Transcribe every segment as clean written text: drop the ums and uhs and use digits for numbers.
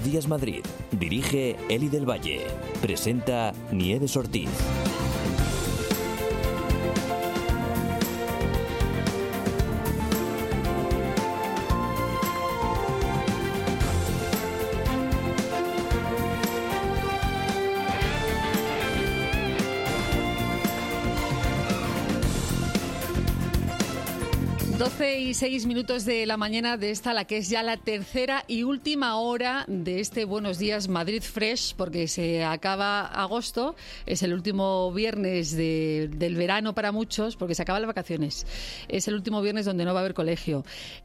Días Madrid. Dirige Eli del Valle. Presenta Nieves Ortiz. Y 6 minutos de la mañana de esta, la que es ya la tercera y última hora de este Buenos Días Madrid Fresh, porque se acaba agosto, es el último viernes del verano para muchos, porque se acaban las vacaciones. Es el último viernes donde no va a haber colegio.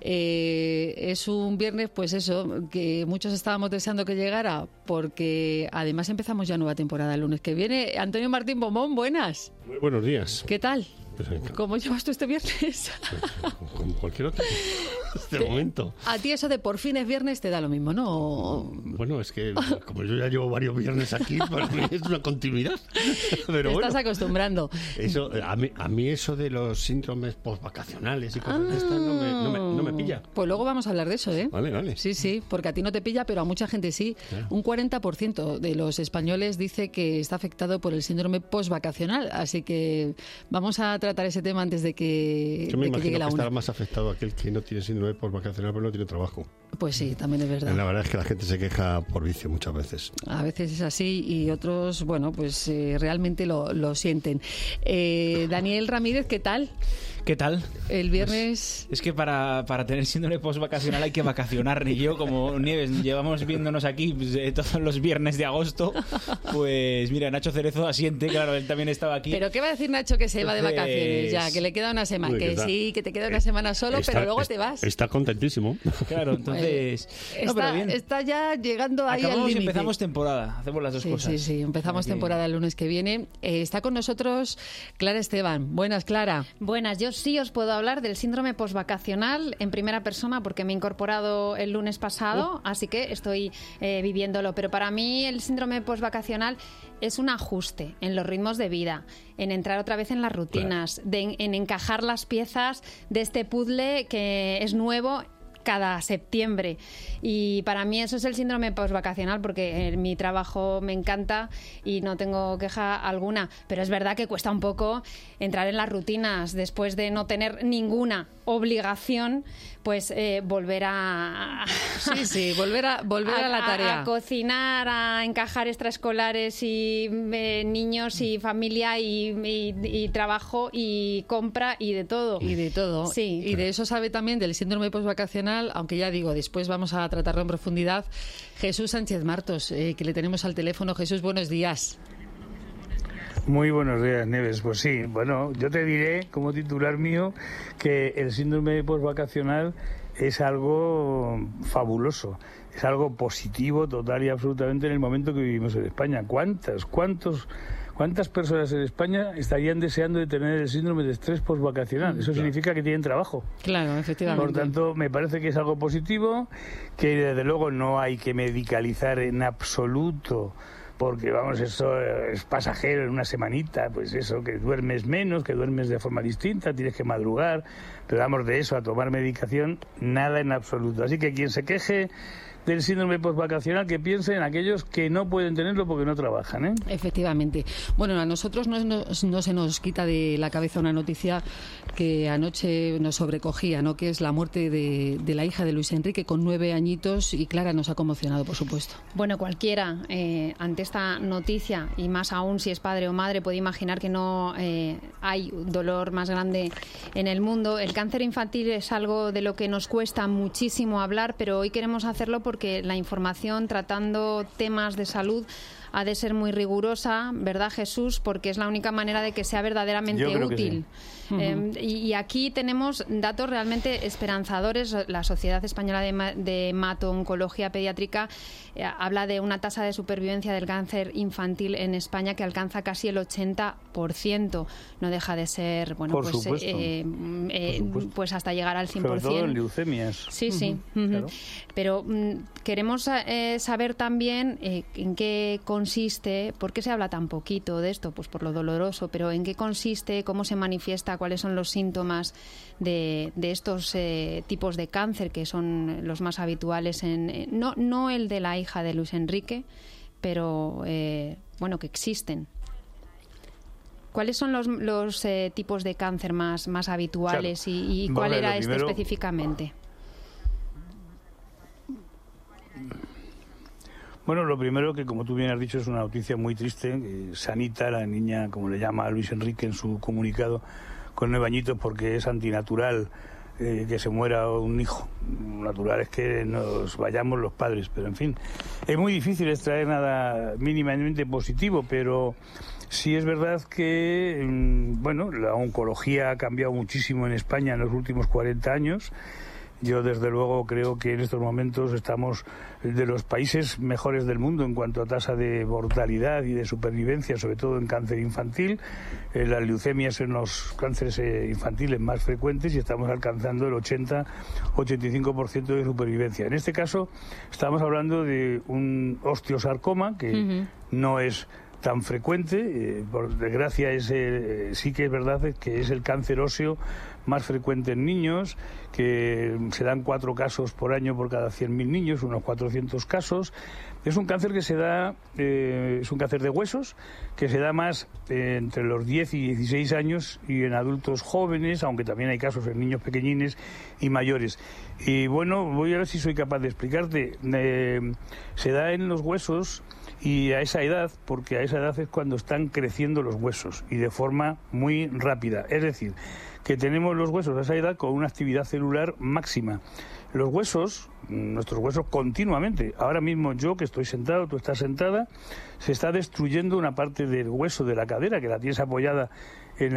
Es un viernes, pues eso, que muchos estábamos deseando que llegara, porque además empezamos ya nueva temporada el lunes que viene. Antonio Martín Bombón, buenas. Muy buenos días. ¿Qué tal? ¿Cómo llevas tú este viernes? Como cualquier otro. De momento. A ti eso de por fin es viernes te da lo mismo, ¿no? Bueno, es que como yo ya llevo varios viernes aquí, para mí es una continuidad. Pero te estás acostumbrando. Eso, a mí eso de los síndromes postvacacionales y cosas de estas no me pilla. Pues luego vamos a hablar de eso, ¿eh? Vale. Sí, porque a ti no te pilla, pero a mucha gente sí. Claro. Un 40% de los españoles dice que está afectado por el síndrome postvacacional, así que vamos a tratar ese tema antes de que yo me imagino llegue la una. Estará más afectado aquel que no tiene síndrome postvacacional pero no tiene trabajo. Pues sí, también es verdad. La verdad es que la gente se queja por vicio muchas veces. A veces es así y otros, bueno, pues realmente lo sienten. Daniel Ramírez, ¿qué tal? ¿Qué tal? El viernes... Pues es que para tener síndrome postvacacional hay que vacacionar. Y yo, como Nieves, llevamos viéndonos aquí todos los viernes de agosto, pues mira, Nacho Cerezo asiente, claro, él también estaba aquí. ¿Pero qué va a decir Nacho que se va de vacaciones ya? Que le queda una semana, que sí, que te queda una semana solo, pero luego te vas. Está contentísimo. Claro, entonces... Está ya llegando ahí al límite. Empezamos temporada, hacemos las dos cosas. Sí, empezamos temporada el lunes que viene. Está con nosotros Clara Esteban. Buenas, Clara. Buenas, yo sí os puedo hablar del síndrome postvacacional en primera persona porque me he incorporado el lunes pasado, así que estoy viviéndolo. Pero para mí el síndrome postvacacional es un ajuste en los ritmos de vida, en entrar otra vez en las rutinas, claro, en encajar las piezas de este puzzle que es nuevo cada septiembre. Y para mí eso es el síndrome postvacacional, porque mi trabajo me encanta y no tengo queja alguna, pero es verdad que cuesta un poco entrar en las rutinas después de no tener ninguna obligación, pues volver a volver a la tarea, a cocinar, a encajar extraescolares y niños y familia y trabajo y compra y de todo. Sí. Y de eso sabe también, del síndrome postvacacional, aunque ya digo, después vamos a tratarlo en profundidad, Jesús Sánchez Martos, que le tenemos al teléfono. Jesús, buenos días. Muy buenos días, Nieves. Pues sí, bueno, yo te diré como titular mío que el síndrome postvacacional es algo fabuloso, es algo positivo total y absolutamente en el momento que vivimos en España. ¿Cuántas personas en España estarían deseando de tener el síndrome de estrés postvacacional? Eso significa que tienen trabajo. Claro, efectivamente. Por tanto, me parece que es algo positivo, que desde luego no hay que medicalizar en absoluto, porque vamos, eso es pasajero en una semanita, pues eso, que duermes menos, que duermes de forma distinta, tienes que madrugar, pero vamos, de eso a tomar medicación, nada en absoluto. Así que quien se queje del síndrome postvacacional, que piense en aquellos que no pueden tenerlo porque no trabajan, ¿eh? Efectivamente. Bueno, a nosotros no se nos quita de la cabeza una noticia que anoche nos sobrecogía, ¿no? Que es la muerte de la hija de Luis Enrique con 9 añitos, y Clara nos ha conmocionado, por supuesto. Bueno, cualquiera ante esta noticia, y más aún si es padre o madre, puede imaginar que no hay dolor más grande en el mundo. El cáncer infantil es algo de lo que nos cuesta muchísimo hablar, pero hoy queremos hacerlo porque la información tratando temas de salud ha de ser muy rigurosa, ¿verdad, Jesús? Porque es la única manera de que sea verdaderamente útil. Y aquí tenemos datos realmente esperanzadores. La Sociedad Española de Hemato-Oncología Pediátrica habla de una tasa de supervivencia del cáncer infantil en España que alcanza casi el 80%. No deja de ser, bueno, por supuesto. Pues hasta llegar al 100%. Sobre todo en leucemias. Sí. Claro. Pero queremos saber también en qué consiste consiste, ¿por qué se habla tan poquito de esto? Pues por lo doloroso, pero ¿en qué consiste, cómo se manifiesta, cuáles son los síntomas de estos tipos de cáncer que son los más habituales no el de la hija de Luis Enrique, pero bueno, que existen? ¿Cuáles son los tipos de cáncer más habituales? Claro. ¿Y cuál era este específicamente? Bueno, lo primero que, como tú bien has dicho, es una noticia muy triste. Sanita, la niña, como le llama a Luis Enrique en su comunicado, con 9 añitos, porque es antinatural que se muera un hijo. Natural es que nos vayamos los padres, pero en fin. Es muy difícil extraer nada mínimamente positivo, pero sí es verdad que, bueno, la oncología ha cambiado muchísimo en España en los últimos 40 años. Yo, desde luego, creo que en estos momentos estamos de los países mejores del mundo en cuanto a tasa de mortalidad y de supervivencia, sobre todo en cáncer infantil. Las leucemias son los cánceres infantiles más frecuentes y estamos alcanzando el 80-85% de supervivencia. En este caso, estamos hablando de un osteosarcoma que no es tan frecuente, por desgracia sí que es verdad que es el cáncer óseo más frecuente en niños, que se dan 4 casos por año por cada 100.000 niños, unos 400 casos. Es un cáncer que se da, es un cáncer de huesos, que se da más entre los 10 y 16 años y en adultos jóvenes, aunque también hay casos en niños pequeñines y mayores. Y bueno, voy a ver si soy capaz de explicarte. Se da en los huesos y a esa edad, porque a esa edad es cuando están creciendo los huesos y de forma muy rápida. Es decir, que tenemos los huesos a esa edad con una actividad celular máxima. Los huesos, nuestros huesos continuamente, ahora mismo yo que estoy sentado, tú estás sentada, se está destruyendo una parte del hueso de la cadera, que la tienes apoyada en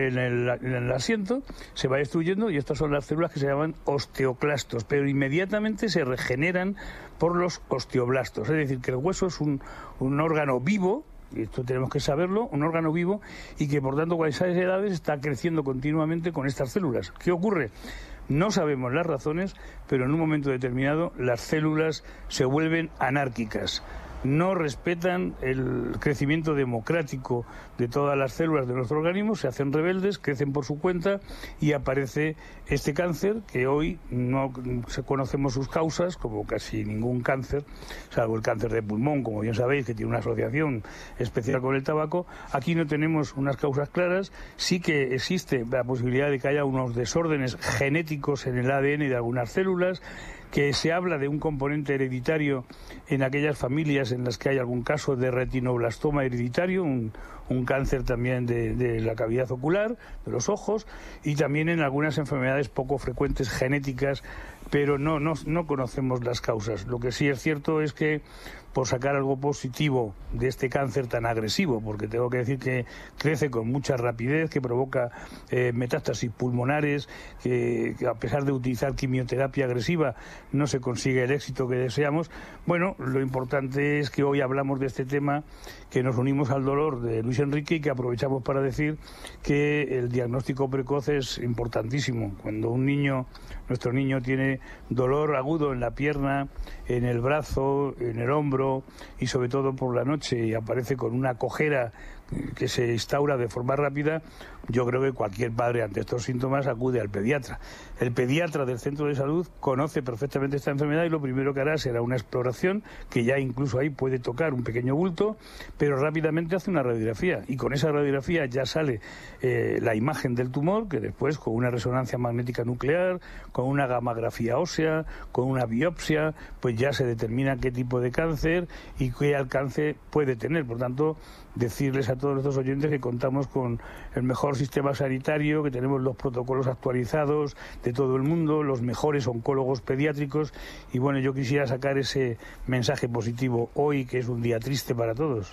el asiento, se va destruyendo y estas son las células que se llaman osteoclastos, pero inmediatamente se regeneran por los osteoblastos. Es decir, que el hueso es un órgano vivo, y esto tenemos que saberlo, un órgano vivo y que por tanto a esas edades está creciendo continuamente con estas células. ¿Qué ocurre? No sabemos las razones, pero en un momento determinado las células se vuelven anárquicas. No respetan el crecimiento democrático de todas las células de nuestro organismo, se hacen rebeldes, crecen por su cuenta y aparece este cáncer que hoy no conocemos sus causas, como casi ningún cáncer, salvo el cáncer de pulmón, como bien sabéis, que tiene una asociación especial con el tabaco. Aquí no tenemos unas causas claras, sí que existe la posibilidad de que haya unos desórdenes genéticos en el ADN de algunas células, que se habla de un componente hereditario en aquellas familias en las que hay algún caso de retinoblastoma hereditario, un cáncer también de la cavidad ocular, de los ojos, y también en algunas enfermedades poco frecuentes genéticas, pero no conocemos las causas. Lo que sí es cierto es que, por sacar algo positivo de este cáncer tan agresivo, porque tengo que decir que crece con mucha rapidez, que provoca metástasis pulmonares, que a pesar de utilizar quimioterapia agresiva no se consigue el éxito que deseamos. Bueno, lo importante es que hoy hablamos de este tema, que nos unimos al dolor de Luis Enrique y que aprovechamos para decir que el diagnóstico precoz es importantísimo. Cuando nuestro niño tiene dolor agudo en la pierna, en el brazo, en el hombro y sobre todo por la noche y aparece con una cojera que se instaura de forma rápida, yo creo que cualquier padre ante estos síntomas acude al pediatra. El pediatra del centro de salud conoce perfectamente esta enfermedad y lo primero que hará será una exploración, que ya incluso ahí puede tocar un pequeño bulto, pero rápidamente hace una radiografía y con esa radiografía ya sale la imagen del tumor, que después con una resonancia magnética nuclear, con una gamografía ósea, con una biopsia, pues ya se determina qué tipo de cáncer y qué alcance puede tener. Por tanto, decirles a todos nuestros oyentes que contamos con el mejor sistema sanitario, que tenemos los protocolos actualizados de todo el mundo, los mejores oncólogos pediátricos y bueno, yo quisiera sacar ese mensaje positivo hoy, que es un día triste para todos.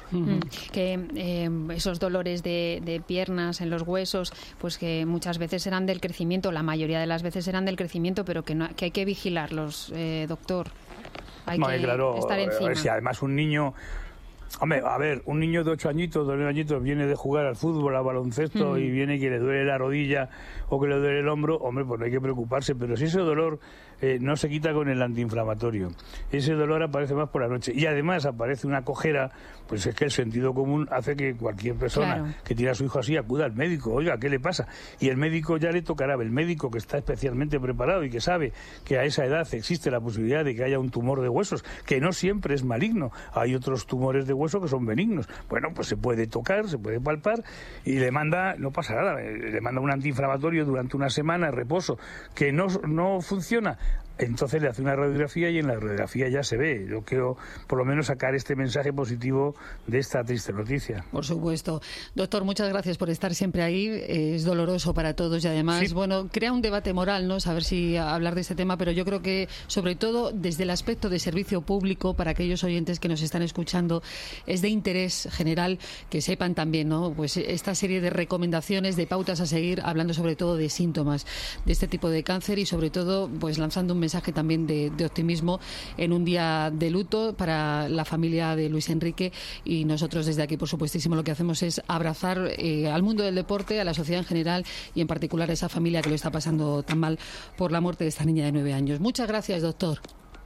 Que esos dolores de piernas en los huesos, pues que muchas veces serán del crecimiento, la mayoría de las veces serán del crecimiento, pero que hay que vigilarlos, doctor. Hay que claro, estar encima. Si además un niño Hombre, a ver, un niño de 8 añitos, 9 añitos viene de jugar al fútbol, al baloncesto y viene que le duele la rodilla o que le duele el hombro, hombre, pues no hay que preocuparse, pero si ese dolor no se quita con el antiinflamatorio, ese dolor aparece más por la noche y además aparece una cojera, pues es que el sentido común hace que cualquier persona que tiene a su hijo así acuda al médico, oiga, ¿qué le pasa? Y el médico ya le tocará, el médico que está especialmente preparado y que sabe que a esa edad existe la posibilidad de que haya un tumor de huesos, que no siempre es maligno, hay otros tumores de hueso que son benignos. Bueno, pues se puede tocar, se puede palpar y le manda, no pasa nada, le manda un antiinflamatorio durante una semana de reposo que no funciona. Entonces le hace una radiografía y en la radiografía ya se ve. Yo quiero por lo menos sacar este mensaje positivo de esta triste noticia. Por supuesto. Doctor, muchas gracias por estar siempre ahí. Es doloroso para todos y además, bueno, crea un debate moral, ¿no? Saber si hablar de este tema, pero yo creo que sobre todo desde el aspecto de servicio público, para aquellos oyentes que nos están escuchando, es de interés general que sepan también, ¿no? Pues esta serie de recomendaciones, de pautas a seguir, hablando sobre todo de síntomas de este tipo de cáncer y sobre todo, pues lanzando un mensaje también de optimismo en un día de luto para la familia de Luis Enrique, y nosotros desde aquí, por supuestísimo, lo que hacemos es abrazar al mundo del deporte, a la sociedad en general y en particular a esa familia que lo está pasando tan mal por la muerte de esta niña de 9 años. Muchas gracias, doctor.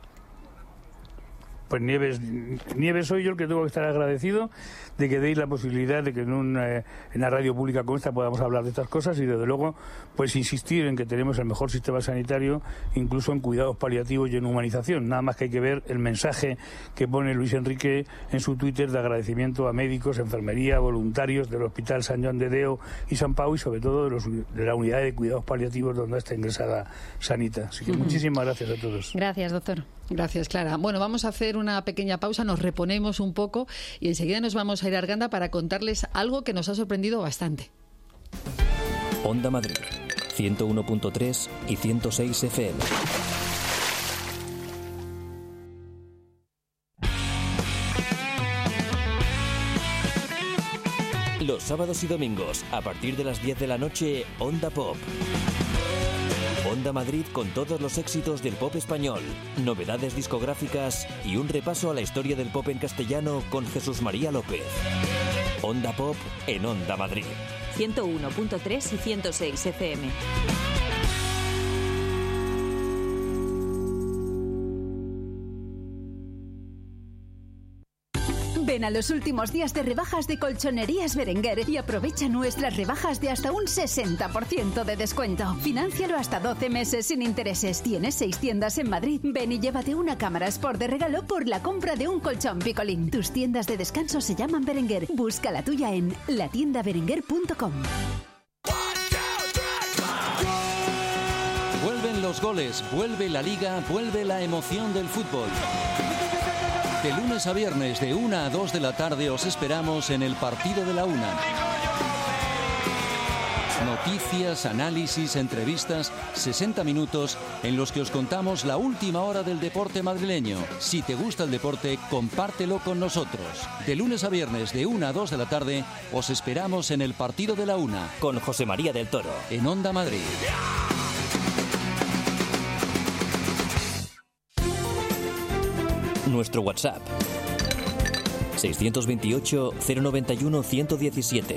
Pues Nieves soy yo el que tengo que estar agradecido de que deis la posibilidad de que en la radio pública como esta podamos hablar de estas cosas y desde luego pues insistir en que tenemos el mejor sistema sanitario, incluso en cuidados paliativos y en humanización. Nada más que hay que ver el mensaje que pone Luis Enrique en su Twitter de agradecimiento a médicos, enfermería, voluntarios del Hospital Sant Joan de Déu y Sant Pau y sobre todo de la unidad de cuidados paliativos donde está ingresada Sanita. Así que muchísimas gracias a todos. Gracias, doctor. Gracias, Clara. Bueno, vamos a hacer una pequeña pausa, nos reponemos un poco y enseguida nos vamos a ir a Arganda para contarles algo que nos ha sorprendido bastante. Onda Madrid, 101.3 y 106 FM. Los sábados y domingos, a partir de las 10 de la noche, Onda Pop. Onda Madrid con todos los éxitos del pop español, novedades discográficas y un repaso a la historia del pop en castellano con Jesús María López. Onda Pop en Onda Madrid. 101.3 y 106 FM. Ven a los últimos días de rebajas de Colchonerías Berenguer y aprovecha nuestras rebajas de hasta un 60% de descuento. Fináncialo hasta 12 meses sin intereses. Tienes 6 tiendas en Madrid. Ven y llévate una cámara Sport de regalo por la compra de un colchón Picolín. Tus tiendas de descanso se llaman Berenguer. Busca la tuya en latiendaberenguer.com. Vuelven los goles, vuelve la liga, vuelve la emoción del fútbol. De lunes a viernes, de 1 a 2 de la tarde, os esperamos en el Partido de la Una. Noticias, análisis, entrevistas, 60 minutos en los que os contamos la última hora del deporte madrileño. Si te gusta el deporte, compártelo con nosotros. De lunes a viernes, de 1 a 2 de la tarde, os esperamos en el Partido de la Una. Con José María del Toro. En Onda Madrid. Nuestro WhatsApp 628 091 117.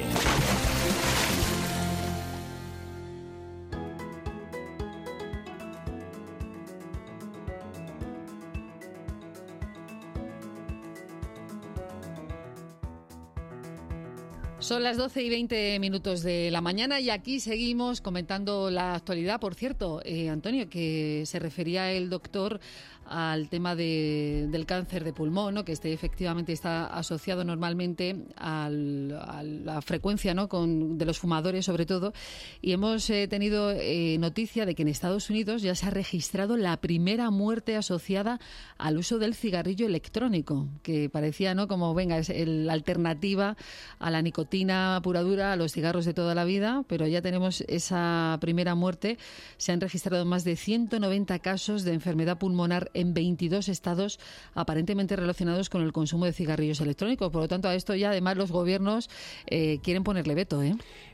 Son las 12 y 20 minutos de la mañana y aquí seguimos comentando la actualidad. Por cierto, Antonio, que se refería el doctor al tema del cáncer de pulmón, ¿no? Que efectivamente está asociado normalmente a la frecuencia, ¿no? De los fumadores sobre todo, y hemos tenido noticia de que en Estados Unidos ya se ha registrado la primera muerte asociada al uso del cigarrillo electrónico, que parecía, ¿no? Como venga, es la alternativa a la nicotina pura dura, a los cigarros de toda la vida, pero ya tenemos esa primera muerte. Se han registrado más de 190 casos de enfermedad pulmonar en 22 estados aparentemente relacionados con el consumo de cigarrillos electrónicos. Por lo tanto, a esto ya además los gobiernos quieren ponerle veto, ¿eh?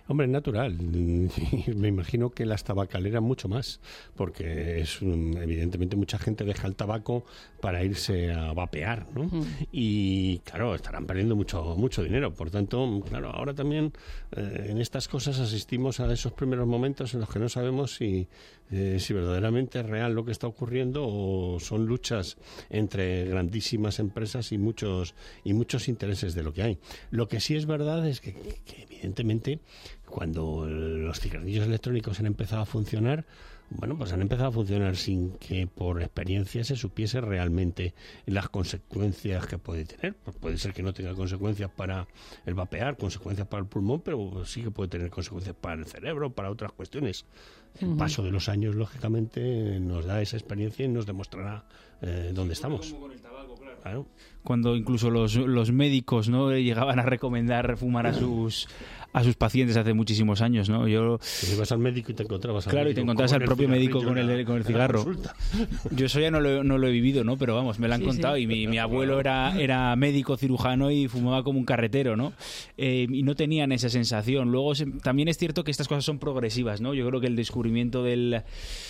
Hombre, es natural. Me imagino que las tabacaleras mucho más, porque evidentemente mucha gente deja el tabaco para irse a vapear, ¿no? Y claro, estarán perdiendo mucho dinero. Por tanto, claro, ahora también en estas cosas asistimos a esos primeros momentos en los que no sabemos si verdaderamente es real lo que está ocurriendo o son luchas entre grandísimas empresas y muchos intereses de lo que hay. Lo que sí es verdad es que evidentemente cuando los cigarrillos electrónicos han empezado a funcionar, bueno, pues han empezado a funcionar sin que por experiencia se supiese realmente las consecuencias que puede tener. Pues puede ser que no tenga consecuencias para el vapear, consecuencias para el pulmón, pero sí que puede tener consecuencias para el cerebro, para otras cuestiones. El paso de los años, lógicamente, nos da esa experiencia y nos demostrará dónde estamos. Claro. Cuando incluso los médicos, ¿no?, llegaban a recomendar fumar a sus pacientes hace muchísimos años, ¿no? Si ibas al médico y te encontrabas al claro, médico, y te encontrabas al propio médico con el cigarro. Yo eso ya no lo he vivido, ¿no? Pero vamos, me lo han contado. Sí. Y mi abuelo era médico cirujano y fumaba como un carretero, ¿no? Y no tenían esa sensación. Luego también es cierto que estas cosas son progresivas, ¿no? Yo creo que el descubrimiento del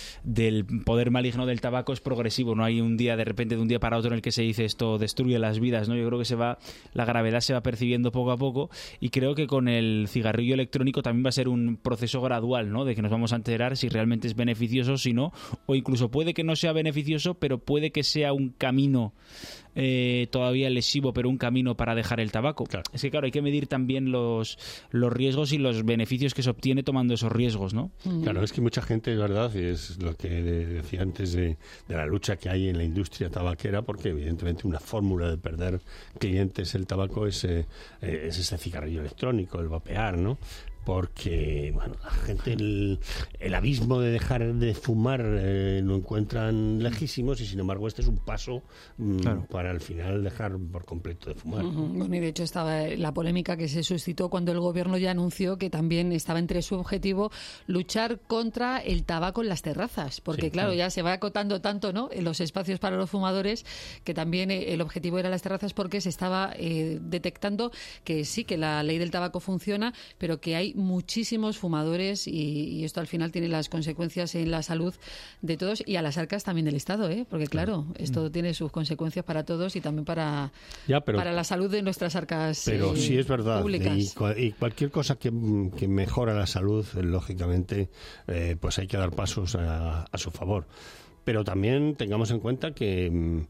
poder maligno del tabaco es progresivo. No hay un día, de repente, de un día para otro, en el que se dice esto destruye las vidas, ¿no? Yo creo que la gravedad se va percibiendo poco a poco, y creo que con el cigarrillo electrónico también va a ser un proceso gradual, ¿no? De que nos vamos a enterar si realmente es beneficioso, si no, o incluso puede que no sea beneficioso, pero puede que sea un camino todavía lesivo, pero un camino para dejar el tabaco. Claro. Es que claro, hay que medir también los riesgos y los beneficios que se obtiene tomando esos riesgos, ¿no? Claro, es que mucha gente, es verdad, y es lo que decía antes de la lucha que hay en la industria tabaquera, porque evidentemente una fórmula de perder clientes el tabaco es ese cigarrillo electrónico, el vapear, ¿no? Porque, bueno, la gente el abismo de dejar de fumar lo encuentran lejísimos, y sin embargo este es un paso para al final dejar por completo de fumar. Bueno, y de hecho estaba la polémica que se suscitó cuando el gobierno ya anunció que también estaba entre su objetivo luchar contra el tabaco en las terrazas, porque claro, ya se va acotando tanto, ¿no?, en los espacios para los fumadores, que también el objetivo era las terrazas, porque se estaba detectando que sí, que la ley del tabaco funciona, pero que hay muchísimos fumadores, y esto al final tiene las consecuencias en la salud de todos y a las arcas también del Estado, porque claro, esto tiene sus consecuencias para todos y también para la salud de nuestras arcas pero sí es verdad públicas. Y cualquier cosa que mejora la salud, lógicamente, pues hay que dar pasos a su favor. Pero también tengamos en cuenta que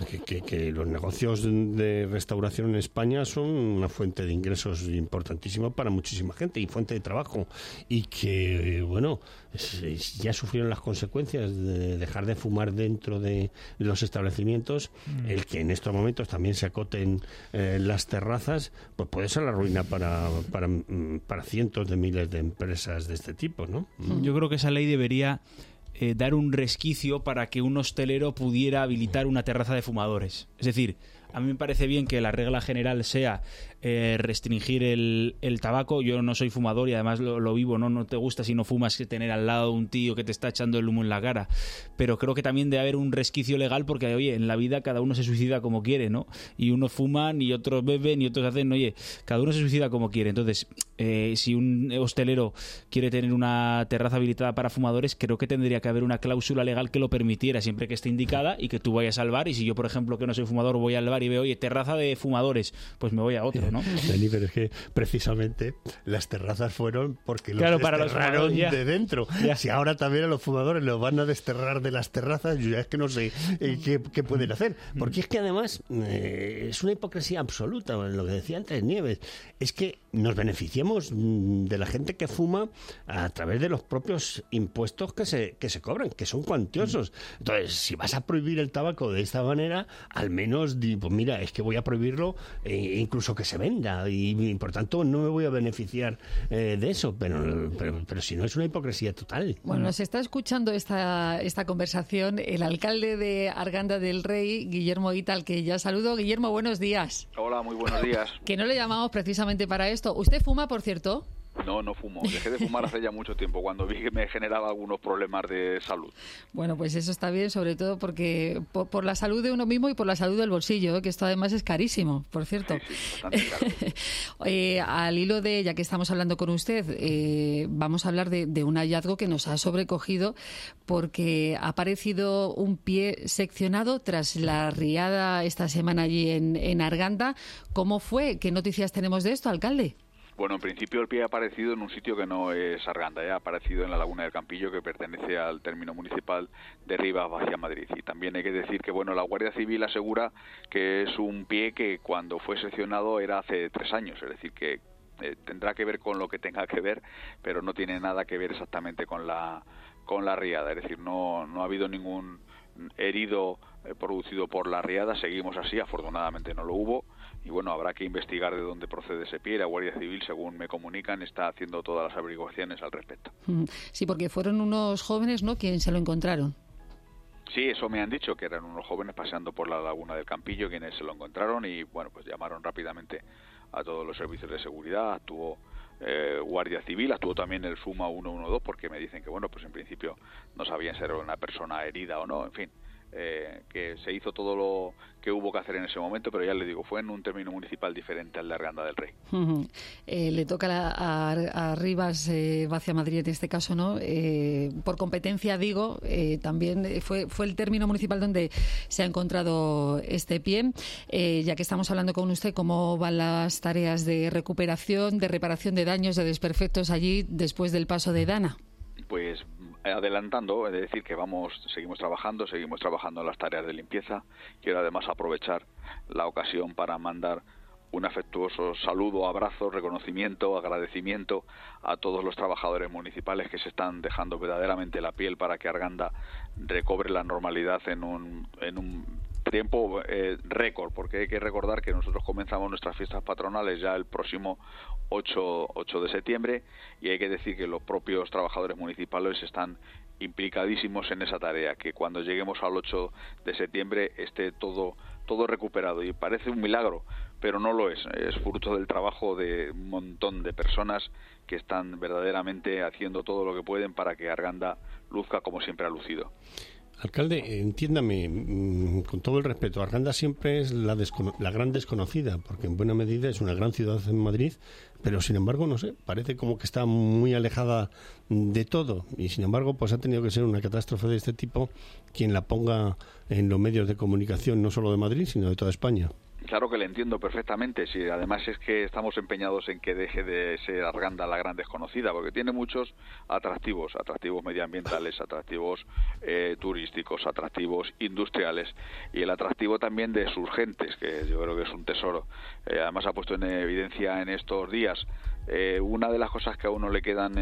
los negocios de restauración en España son una fuente de ingresos importantísima para muchísima gente y fuente de trabajo, y que, bueno, ya sufrieron las consecuencias de dejar de fumar dentro de los establecimientos. El que en estos momentos también se acoten las terrazas, pues puede ser la ruina para cientos de miles de empresas de este tipo, ¿no? Yo creo que esa ley debería dar un resquicio para que un hostelero pudiera habilitar una terraza de fumadores. Es decir, a mí me parece bien que la regla general sea restringir el tabaco. Yo no soy fumador y además lo vivo, no te gusta si no fumas que tener al lado un tío que te está echando el humo en la cara, pero creo que también debe haber un resquicio legal, porque oye, en la vida cada uno se suicida como quiere, ¿no? Y unos fuman y otros beben y otros hacen, oye, cada uno se suicida como quiere. Entonces, si un hostelero quiere tener una terraza habilitada para fumadores, creo que tendría que haber una cláusula legal que lo permitiera, siempre que esté indicada, y que tú vayas al bar, y si yo, por ejemplo, que no soy fumador, voy al bar y veo, oye, terraza de fumadores, pues me voy a otro, ¿no? Dani, pero es que precisamente las terrazas fueron porque los desterraron de dentro. Si ahora también a los fumadores los van a desterrar de las terrazas, yo ya es que no sé qué pueden hacer. Porque es que además es una hipocresía absoluta, lo que decía antes Nieves, es que nos beneficiamos de la gente que fuma a través de los propios impuestos que se cobran, que son cuantiosos. Entonces, si vas a prohibir el tabaco de esta manera, al menos pues mira, es que voy a prohibirlo, incluso que se venda, y por tanto no me voy a beneficiar de eso, pero si no, es una hipocresía total. Bueno, nos está escuchando esta conversación el alcalde de Arganda del Rey, Guillermo Hita, al que ya saludo. Guillermo, buenos días. Hola, muy buenos días. Que no le llamamos precisamente para esto. ¿Usted fuma, por cierto? No fumo. Dejé de fumar hace ya mucho tiempo, cuando vi que me generaba algunos problemas de salud. Bueno, pues eso está bien, sobre todo porque por la salud de uno mismo y por la salud del bolsillo, que esto además es carísimo, por cierto. Sí, bastante caro. Al hilo de, ya que estamos hablando con usted, vamos a hablar de un hallazgo que nos ha sobrecogido, porque ha aparecido un pie seccionado tras la riada esta semana allí en Arganda. ¿Cómo fue? ¿Qué noticias tenemos de esto, alcalde? Bueno, en principio el pie ha aparecido en un sitio que no es Arganda, ha aparecido en la Laguna del Campillo, que pertenece al término municipal de Rivas hacia Madrid. Y también hay que decir que, bueno, la Guardia Civil asegura que es un pie que cuando fue seccionado era hace 3 años, es decir, que tendrá que ver con lo que tenga que ver, pero no tiene nada que ver exactamente con la riada, es decir, no ha habido ningún herido producido por la riada, seguimos así, afortunadamente no lo hubo. Y bueno, habrá que investigar de dónde procede ese pie. La Guardia Civil, según me comunican, está haciendo todas las averiguaciones al respecto. Sí, porque fueron unos jóvenes, ¿no?, quienes se lo encontraron. Sí, eso me han dicho, que eran unos jóvenes paseando por la Laguna del Campillo quienes se lo encontraron y bueno, pues llamaron rápidamente a todos los servicios de seguridad, actuó Guardia Civil, actuó también el SUMA 112, porque me dicen que bueno, pues en principio no sabían si era una persona herida o no, en fin. Que se hizo todo lo que hubo que hacer en ese momento, pero ya le digo, fue en un término municipal diferente al de Arganda del Rey. Le toca a Rivas hacia Madrid en este caso, ¿no? Por competencia, digo, también fue el término municipal donde se ha encontrado este pie. Ya que estamos hablando con usted, ¿cómo van las tareas de recuperación, de reparación de daños, de desperfectos allí después del paso de Dana? Pues adelantando, es decir, que seguimos trabajando en las tareas de limpieza. Quiero además aprovechar la ocasión para mandar un afectuoso saludo, abrazo, reconocimiento, agradecimiento a todos los trabajadores municipales que se están dejando verdaderamente la piel para que Arganda recobre la normalidad en un tiempo récord, porque hay que recordar que nosotros comenzamos nuestras fiestas patronales ya el próximo 8 de septiembre y hay que decir que los propios trabajadores municipales están implicadísimos en esa tarea, que cuando lleguemos al 8 de septiembre esté todo recuperado, y parece un milagro, pero no lo es fruto del trabajo de un montón de personas que están verdaderamente haciendo todo lo que pueden para que Arganda luzca como siempre ha lucido. Alcalde, entiéndame, con todo el respeto, Arganda siempre es la gran desconocida, porque en buena medida es una gran ciudad en Madrid, pero sin embargo, no sé, parece como que está muy alejada de todo, y sin embargo, pues ha tenido que ser una catástrofe de este tipo quien la ponga en los medios de comunicación, no solo de Madrid, sino de toda España. Claro que le entiendo perfectamente, sí, además es que estamos empeñados en que deje de ser Arganda la gran desconocida, porque tiene muchos atractivos medioambientales, atractivos turísticos, atractivos industriales, y el atractivo también de sus gentes, que yo creo que es un tesoro. Además ha puesto en evidencia en estos días una de las cosas que a uno le quedan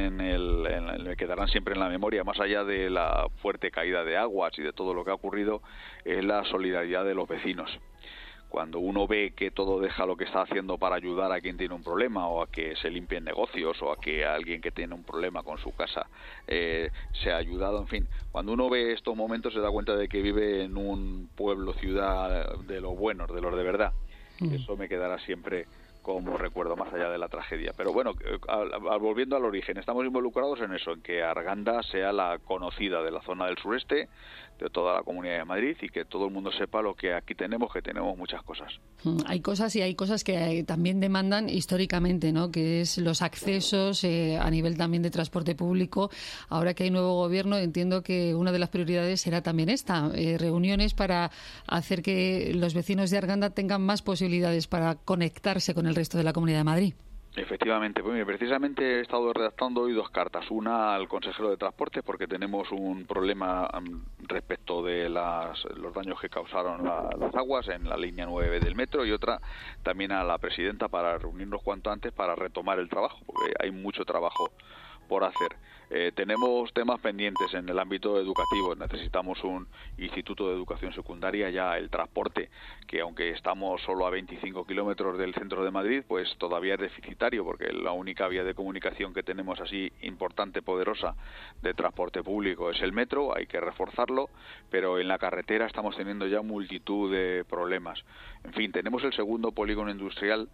le quedarán siempre en la memoria, más allá de la fuerte caída de aguas y de todo lo que ha ocurrido, es la solidaridad de los vecinos. Cuando uno ve que todo deja lo que está haciendo para ayudar a quien tiene un problema, o a que se limpien negocios, o a que alguien que tiene un problema con su casa se ha ayudado, en fin, cuando uno ve estos momentos se da cuenta de que vive en un pueblo, ciudad de los buenos, de los de verdad. Eso me quedará siempre como recuerdo, más allá de la tragedia. Pero bueno, volviendo al origen, estamos involucrados en eso, en que Arganda sea la conocida de la zona del sureste, de toda la Comunidad de Madrid, y que todo el mundo sepa lo que aquí tenemos, que tenemos muchas cosas. Hay cosas que también demandan históricamente, ¿no?, que es los accesos a nivel también de transporte público. Ahora que hay nuevo gobierno, entiendo que una de las prioridades será también esta, reuniones para hacer que los vecinos de Arganda tengan más posibilidades para conectarse con el resto de la Comunidad de Madrid. Efectivamente, pues mire, precisamente he estado redactando hoy 2 cartas, una al consejero de Transporte porque tenemos un problema respecto de los daños que causaron las aguas en la línea 9 del metro, y otra también a la presidenta para reunirnos cuanto antes para retomar el trabajo, porque hay mucho trabajo por hacer. Tenemos temas pendientes en el ámbito educativo. Necesitamos un instituto de educación secundaria, ya el transporte, que aunque estamos solo a 25 kilómetros del centro de Madrid, pues todavía es deficitario, porque la única vía de comunicación que tenemos así importante, poderosa, de transporte público es el metro. Hay que reforzarlo, pero en la carretera estamos teniendo ya multitud de problemas. En fin, tenemos el segundo polígono industrial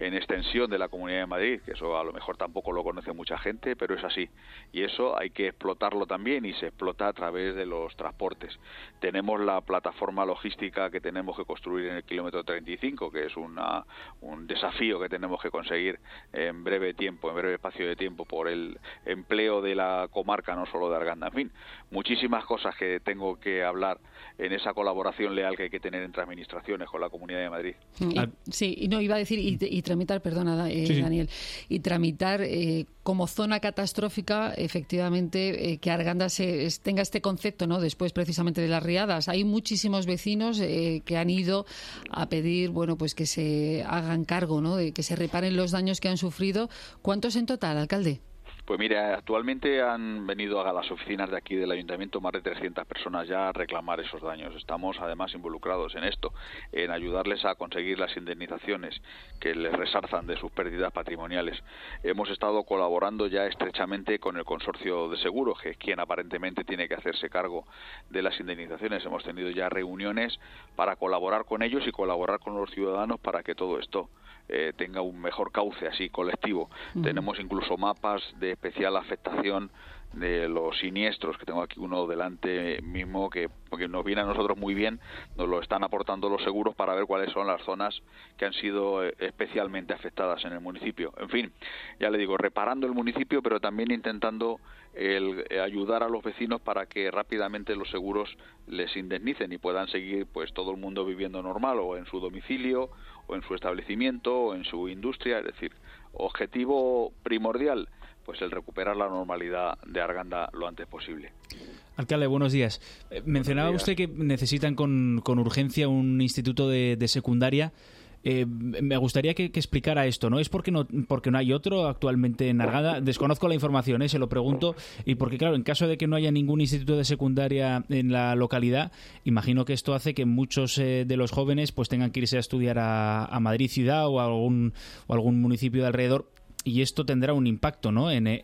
en extensión de la Comunidad de Madrid, que eso a lo mejor tampoco lo conoce mucha gente, pero es así. Y eso hay que explotarlo también, y se explota a través de los transportes. Tenemos la plataforma logística que tenemos que construir en el kilómetro 35, que es un desafío que tenemos que conseguir en breve espacio de tiempo, por el empleo de la comarca, no solo de Arganda. En fin, muchísimas cosas que tengo que hablar en esa colaboración leal que hay que tener entre administraciones con la Comunidad de Madrid. Iba a decir, y tramitar, perdona, Daniel, y tramitar como zona catastrófica, efectivamente, que Arganda tenga este concepto, ¿no? Después precisamente de las riadas. Hay muchísimos vecinos que han ido a pedir, bueno, pues que se hagan cargo, ¿no? De que se reparen los daños que han sufrido. ¿Cuántos en total, alcalde? Pues mira, actualmente han venido a las oficinas de aquí del Ayuntamiento más de 300 personas ya a reclamar esos daños. Estamos además involucrados en esto, en ayudarles a conseguir las indemnizaciones que les resarzan de sus pérdidas patrimoniales. Hemos estado colaborando ya estrechamente con el Consorcio de Seguros, que es quien aparentemente tiene que hacerse cargo de las indemnizaciones. Hemos tenido ya reuniones para colaborar con ellos y colaborar con los ciudadanos para que todo esto tenga un mejor cauce así colectivo. Tenemos incluso mapas de especial afectación de los siniestros, que tengo aquí uno delante mismo, porque nos viene a nosotros muy bien, nos lo están aportando los seguros para ver cuáles son las zonas que han sido especialmente afectadas en el municipio. En fin, ya le digo, reparando el municipio, pero también intentando ayudar a los vecinos para que rápidamente los seguros les indemnicen y puedan seguir pues todo el mundo viviendo normal, o en su domicilio, o en su establecimiento, o en su industria. Es decir, objetivo primordial, pues el recuperar la normalidad de Arganda lo antes posible. Alcalde, buenos días. Mencionaba usted que necesitan con urgencia un instituto de secundaria. Me gustaría que explicara esto, ¿no? ¿Es porque no hay otro actualmente en Arganda? Desconozco la información, se lo pregunto, y porque claro, en caso de que no haya ningún instituto de secundaria en la localidad, imagino que esto hace que muchos de los jóvenes pues tengan que irse a estudiar a Madrid ciudad o a algún municipio de alrededor. Y esto tendrá un impacto, ¿no? en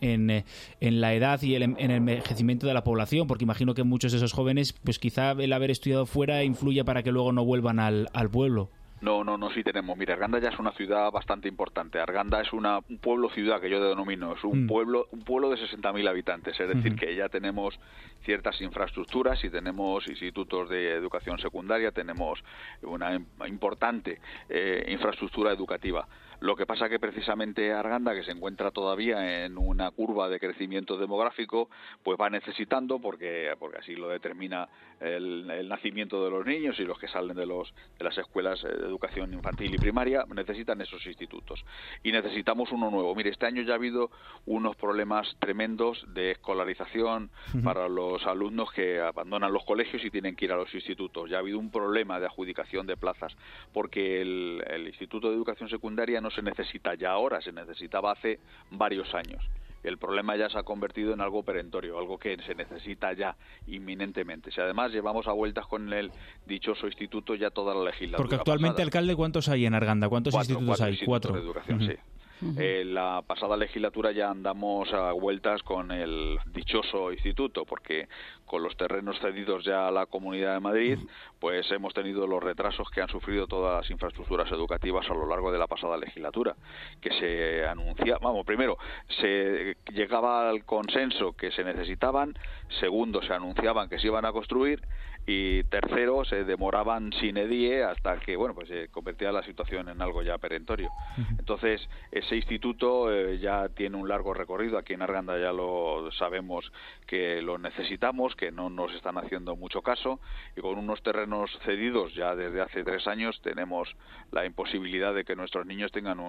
la edad y en el envejecimiento de la población, porque imagino que muchos de esos jóvenes, pues quizá el haber estudiado fuera influya para que luego no vuelvan al pueblo. No, sí tenemos. Mira, Arganda ya es una ciudad bastante importante. Arganda es un pueblo-ciudad que yo denomino. Es un pueblo de 60.000 habitantes. Es decir, que ya tenemos ciertas infraestructuras y tenemos institutos de educación secundaria, tenemos una importante infraestructura educativa. Lo que pasa que precisamente Arganda, que se encuentra todavía en una curva de crecimiento demográfico, pues va necesitando, porque así lo determina el nacimiento de los niños y los que salen de las escuelas de educación infantil y primaria, necesitan esos institutos. Y necesitamos uno nuevo. Mire, este año ya ha habido unos problemas tremendos de escolarización para los alumnos que abandonan los colegios y tienen que ir a los institutos. Ya ha habido un problema de adjudicación de plazas, porque el Instituto de Educación Secundaria no se necesita ya ahora, se necesitaba hace varios años. El problema ya se ha convertido en algo perentorio, algo que se necesita ya inminentemente. Si además llevamos a vueltas con el dichoso instituto ya toda la legislatura. Porque actualmente, pasada, alcalde, ¿cuántos hay en Arganda? ¿Cuántos institutos hay? Cuatro de educación, sí. La pasada legislatura ya andamos a vueltas con el dichoso instituto, porque con los terrenos cedidos ya a la Comunidad de Madrid, pues hemos tenido los retrasos que han sufrido todas las infraestructuras educativas a lo largo de la pasada legislatura, que se primero se llegaba al consenso que se necesitaban, segundo se anunciaban que se iban a construir, y tercero, se demoraban sine die hasta que, pues se convertía la situación en algo ya perentorio. Entonces, ese instituto ya tiene un largo recorrido. Aquí en Arganda ya lo sabemos que lo necesitamos, que no nos están haciendo mucho caso, y con unos terrenos cedidos ya desde hace 3 años tenemos la imposibilidad de que nuestros niños tengan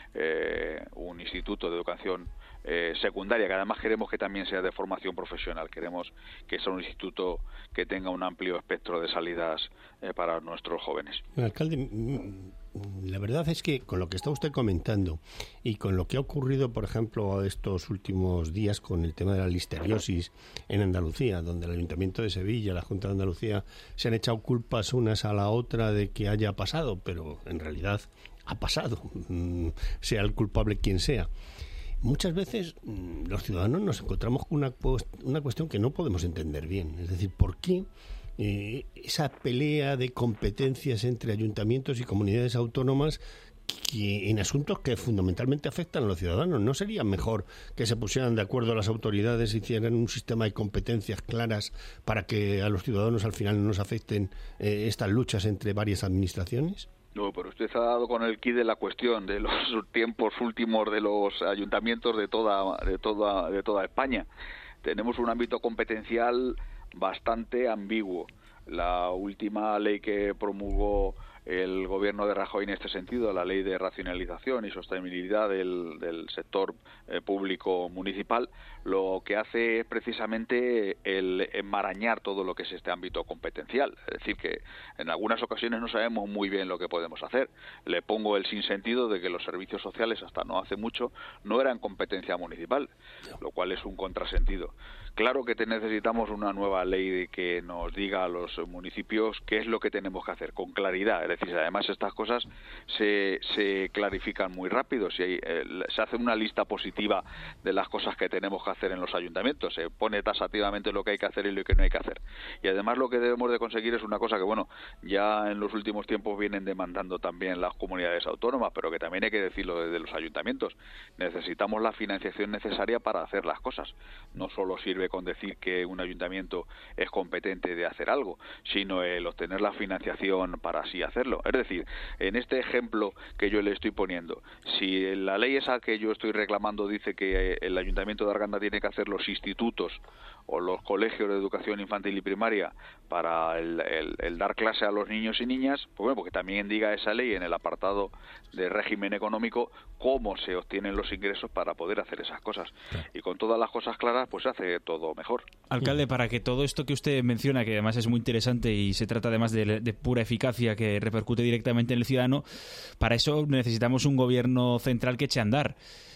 un instituto de educación secundaria, que además queremos que también sea de formación profesional. Queremos que sea un instituto que tenga un amplio espectro de salidas para nuestros jóvenes. Alcalde, la verdad es que con lo que está usted comentando y con lo que ha ocurrido, por ejemplo, estos últimos días con el tema de la listeriosis en Andalucía, donde el Ayuntamiento de Sevilla, la Junta de Andalucía, se han echado culpas unas a la otra de que haya pasado, pero en realidad ha pasado, sea el culpable quien sea. Muchas veces los ciudadanos nos encontramos con una cuestión que no podemos entender bien. Es decir, ¿por qué esa pelea de competencias entre ayuntamientos y comunidades autónomas en asuntos que fundamentalmente afectan a los ciudadanos. ¿No sería mejor que se pusieran de acuerdo las autoridades y hicieran un sistema de competencias claras para que a los ciudadanos al final no nos afecten estas luchas entre varias administraciones? No, pero usted ha dado con el quid de la cuestión de los tiempos últimos de los ayuntamientos de toda España. Tenemos un ámbito competencial bastante ambiguo. La última ley que promulgó el gobierno de Rajoy en este sentido, la ley de racionalización y sostenibilidad del sector público municipal, lo que hace es precisamente el enmarañar todo lo que es este ámbito competencial. Es decir, que en algunas ocasiones no sabemos muy bien lo que podemos hacer. Le pongo el sinsentido de que los servicios sociales hasta no hace mucho no eran competencia municipal, lo cual es un contrasentido. Claro que necesitamos una nueva ley que nos diga a los municipios qué es lo que tenemos que hacer, con claridad. Es decir, además estas cosas se clarifican muy rápido. Se hace una lista positiva de las cosas que tenemos que hacer en los ayuntamientos. Se pone tasativamente lo que hay que hacer y lo que no hay que hacer. Y además lo que debemos de conseguir es una cosa que, bueno, ya en los últimos tiempos vienen demandando también las comunidades autónomas, pero que también hay que decirlo desde los ayuntamientos. Necesitamos la financiación necesaria para hacer las cosas. No solo sirve con decir que un ayuntamiento es competente de hacer algo, sino el obtener la financiación para así hacerlo. Es decir, en este ejemplo que yo le estoy poniendo, si la ley esa que yo estoy reclamando dice que el Ayuntamiento de Arganda tiene que hacer los institutos o los colegios de educación infantil y primaria para el dar clase a los niños y niñas, pues bueno, porque también diga esa ley en el apartado de régimen económico cómo se obtienen los ingresos para poder hacer esas cosas. Y con todas las cosas claras, pues se hace todo mejor. Alcalde, para que todo esto que usted menciona, que además es muy interesante y se trata además de pura eficacia que repercute directamente en el ciudadano, para eso necesitamos un gobierno central que eche a andar.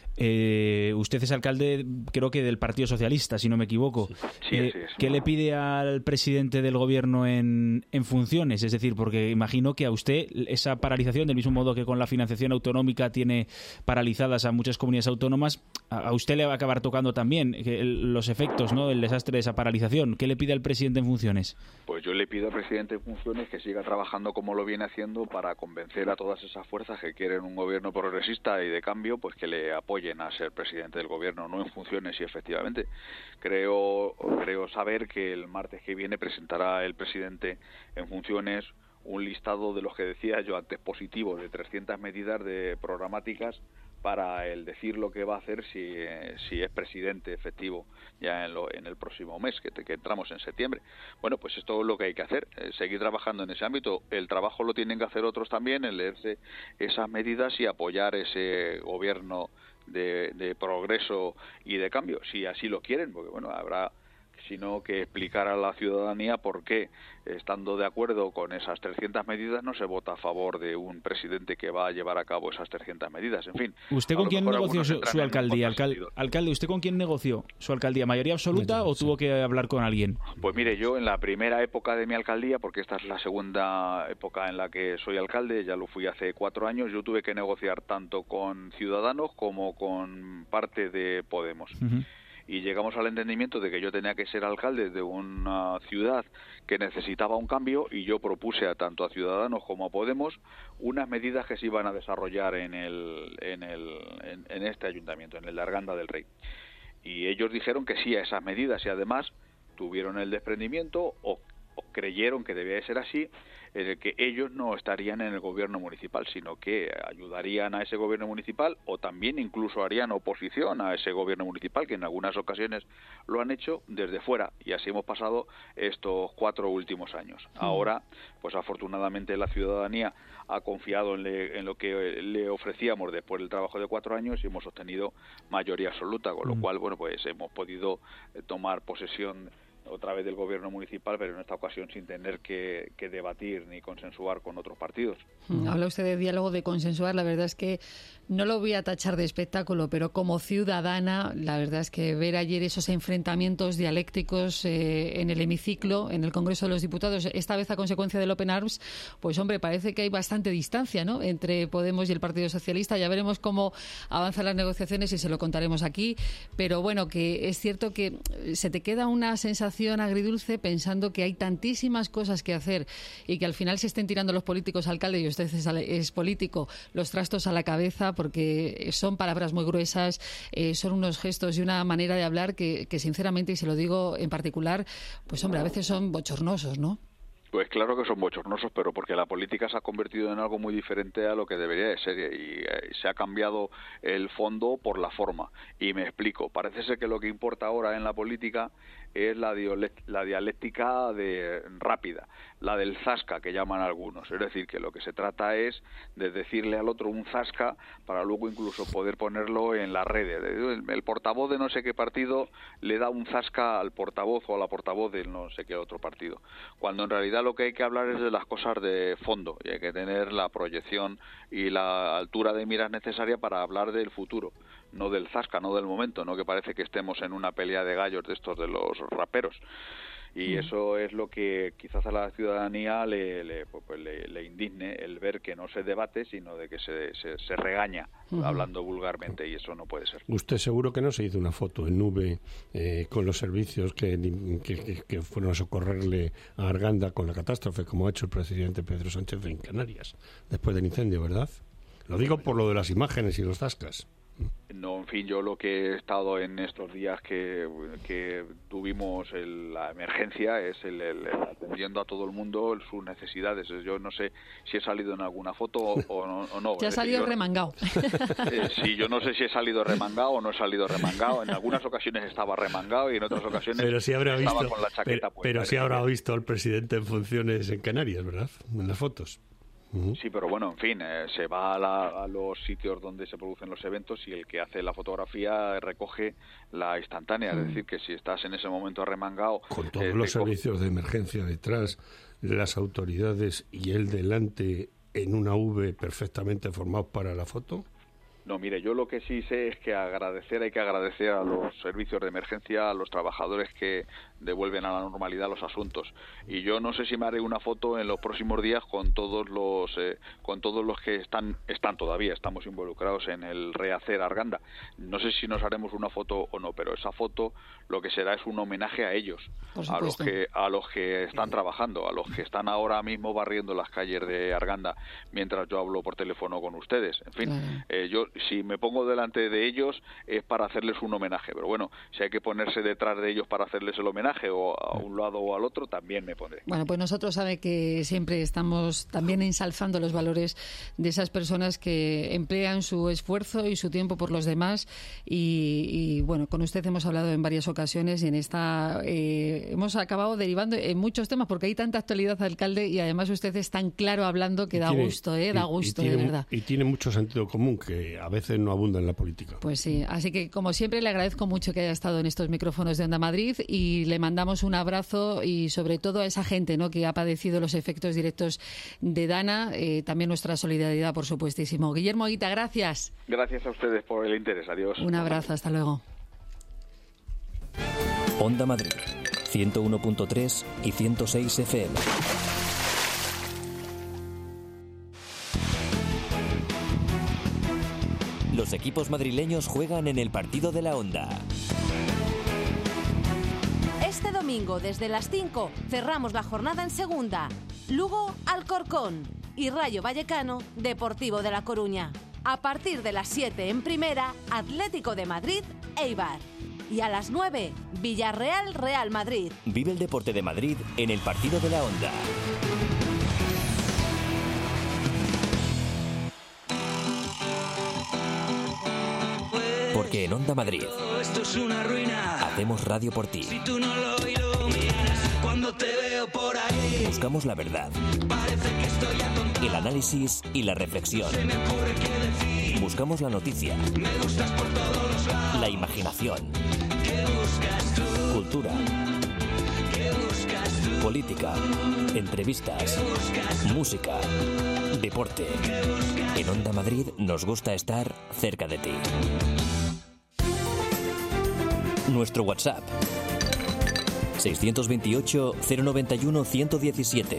Usted es alcalde, creo que del Partido Socialista, si no me equivoco. Sí, ¿Qué le pide al presidente del gobierno en funciones? Es decir, porque imagino que a usted esa paralización, del mismo modo que con la financiación autonómica tiene paralizadas a muchas comunidades autónomas, a usted le va a acabar tocando también los efectos, ¿no?, del desastre de esa paralización. ¿Qué le pide al presidente en funciones? Pues yo le pido al presidente en funciones que siga trabajando como lo viene haciendo para convencer a todas esas fuerzas que quieren un gobierno progresista y de cambio, pues que le apoyen a ser presidente del gobierno, no en funciones. Y efectivamente creo saber que el martes que viene presentará el presidente en funciones un listado de los que decía yo antes positivos, de 300 medidas de programáticas para el decir lo que va a hacer si es presidente efectivo ya en el próximo mes, que entramos en septiembre. Bueno, pues esto es lo que hay que hacer, seguir trabajando en ese ámbito. El trabajo lo tienen que hacer otros también, en leerse esas medidas y apoyar ese gobierno de progreso y de cambio, si así lo quieren, porque bueno, habrá sino que explicar a la ciudadanía por qué, estando de acuerdo con esas 300 medidas, no se vota a favor de un presidente que va a llevar a cabo esas 300 medidas. En fin. ¿Usted con quién negoció su alcaldía? Alcalde, ¿usted con quién negoció su alcaldía? ¿Mayoría absoluta o tuvo que hablar con alguien? Pues mire, yo en la primera época de mi alcaldía, porque esta es la segunda época en la que soy alcalde, ya lo fui hace 4 años, yo tuve que negociar tanto con Ciudadanos como con parte de Podemos. Y llegamos al entendimiento de que yo tenía que ser alcalde de una ciudad que necesitaba un cambio, y yo propuse tanto a Ciudadanos como a Podemos unas medidas que se iban a desarrollar en este ayuntamiento, en el de Arganda del Rey. Y ellos dijeron que sí a esas medidas, y además tuvieron el desprendimiento o creyeron que debía de ser así, en el que ellos no estarían en el gobierno municipal, sino que ayudarían a ese gobierno municipal, o también incluso harían oposición a ese gobierno municipal, que en algunas ocasiones lo han hecho desde fuera, y así hemos pasado estos 4 últimos años. Ahora, pues afortunadamente la ciudadanía ha confiado en lo que le ofrecíamos después del trabajo de 4 años, y hemos obtenido mayoría absoluta, con lo cual, bueno, pues hemos podido tomar posesión otra vez del gobierno municipal, pero en esta ocasión sin tener que debatir ni consensuar con otros partidos. Habla usted de diálogo, de consensuar. La verdad es que no lo voy a tachar de espectáculo, pero como ciudadana, la verdad es que ver ayer esos enfrentamientos dialécticos en el hemiciclo, en el Congreso de los Diputados, esta vez a consecuencia del Open Arms, pues hombre, parece que hay bastante distancia, ¿no?, entre Podemos y el Partido Socialista. Ya veremos cómo avanzan las negociaciones y se lo contaremos aquí, pero bueno, que es cierto que se te queda una sensación sensación agridulce pensando que hay tantísimas cosas que hacer y que al final se estén tirando los políticos, alcalde, y usted es político, los trastos a la cabeza, porque son palabras muy gruesas, son unos gestos y una manera de hablar que sinceramente, y se lo digo en particular, pues hombre, a veces son bochornosos, ¿no? Pues claro que son bochornosos, pero porque la política se ha convertido en algo muy diferente a lo que debería de ser y se ha cambiado el fondo por la forma. Y me explico, parece ser que lo que importa ahora en la política es la dialéctica rápida, la del zasca que llaman algunos. Es decir, que lo que se trata es de decirle al otro un zasca para luego incluso poder ponerlo en las redes. El portavoz de no sé qué partido le da un zasca al portavoz o a la portavoz de no sé qué otro partido. Cuando en realidad lo que hay que hablar es de las cosas de fondo y hay que tener la proyección y la altura de miras necesaria para hablar del futuro, no del zasca, no del momento, no que parece que estemos en una pelea de gallos de estos de los raperos. Y eso es lo que quizás a la ciudadanía le indigne, el ver que no se debate, sino de que se regaña, hablando vulgarmente, y eso no puede ser. Usted seguro que no se hizo una foto en nube con los servicios que fueron a socorrerle a Arganda con la catástrofe, como ha hecho el presidente Pedro Sánchez en Canarias, después del incendio, ¿verdad? Lo digo por lo de las imágenes y los zascas. No, en fin, yo lo que he estado en estos días que tuvimos la emergencia es el atendiendo a todo el mundo sus necesidades. Yo no sé si he salido en alguna foto o no. Ya ha salido remangado. Sí, yo no sé si he salido remangado o no he salido remangado. En algunas ocasiones estaba remangado y en otras ocasiones estaba con la chaqueta puesta. Pero sí habrá visto al presidente en funciones en Canarias, ¿verdad? En las fotos. Sí, pero bueno, en fin, se va a los sitios donde se producen los eventos y el que hace la fotografía recoge la instantánea. Es decir, que si estás en ese momento arremangado... Con todos los servicios de emergencia detrás, las autoridades y él delante en una V perfectamente formados para la foto... No, mire, yo lo que sí sé es que hay que agradecer a los servicios de emergencia, a los trabajadores que devuelven a la normalidad los asuntos. Y yo no sé si me haré una foto en los próximos días con todos los que están todavía, estamos involucrados en el rehacer Arganda. No sé si nos haremos una foto o no, pero esa foto lo que será es un homenaje a ellos, a los que están trabajando, a los que están ahora mismo barriendo las calles de Arganda mientras yo hablo por teléfono con ustedes. En fin, yo si me pongo delante de ellos es para hacerles un homenaje, pero bueno, si hay que ponerse detrás de ellos para hacerles el homenaje o a un lado o al otro, también me pondré. Bueno, pues nosotros sabe que siempre estamos también ensalzando los valores de esas personas que emplean su esfuerzo y su tiempo por los demás y bueno, con usted hemos hablado en varias ocasiones y en esta hemos acabado derivando en muchos temas porque hay tanta actualidad, alcalde, y además usted es tan claro hablando que da gusto, da gusto, de verdad. Y tiene mucho sentido común que a veces no abunda en la política. Pues sí, así que como siempre le agradezco mucho que haya estado en estos micrófonos de Onda Madrid y le mandamos un abrazo y sobre todo a esa gente, ¿no?, que ha padecido los efectos directos de Dana, también nuestra solidaridad, por supuestísimo. Guillermo Higuita, gracias. Gracias a ustedes por el interés, adiós. Un abrazo, hasta luego. Onda Madrid, 101.3 y 106 FM. Los equipos madrileños juegan en el partido de la Onda. Este domingo, desde las 5, cerramos la jornada en segunda. Lugo, Alcorcón y Rayo Vallecano, Deportivo de La Coruña. A partir de las 7 en primera, Atlético de Madrid, Eibar. Y a las 9, Villarreal, Real Madrid. Vive el deporte de Madrid en el partido de la Onda. Porque en Onda Madrid esto es una ruina. Hacemos radio por ti. Si tú no lo iluminas, cuando te veo por ahí, buscamos la verdad, parece que estoy atontado. El análisis y la reflexión. Se me ocurre qué decir. Buscamos la noticia, me gustas por todos los lados. La imaginación. ¿Qué buscas tú? Cultura. ¿Qué buscas tú? Política. Entrevistas. ¿Qué buscas tú? Música. Deporte. En Onda Madrid nos gusta estar cerca de ti. Nuestro WhatsApp 628 091 117.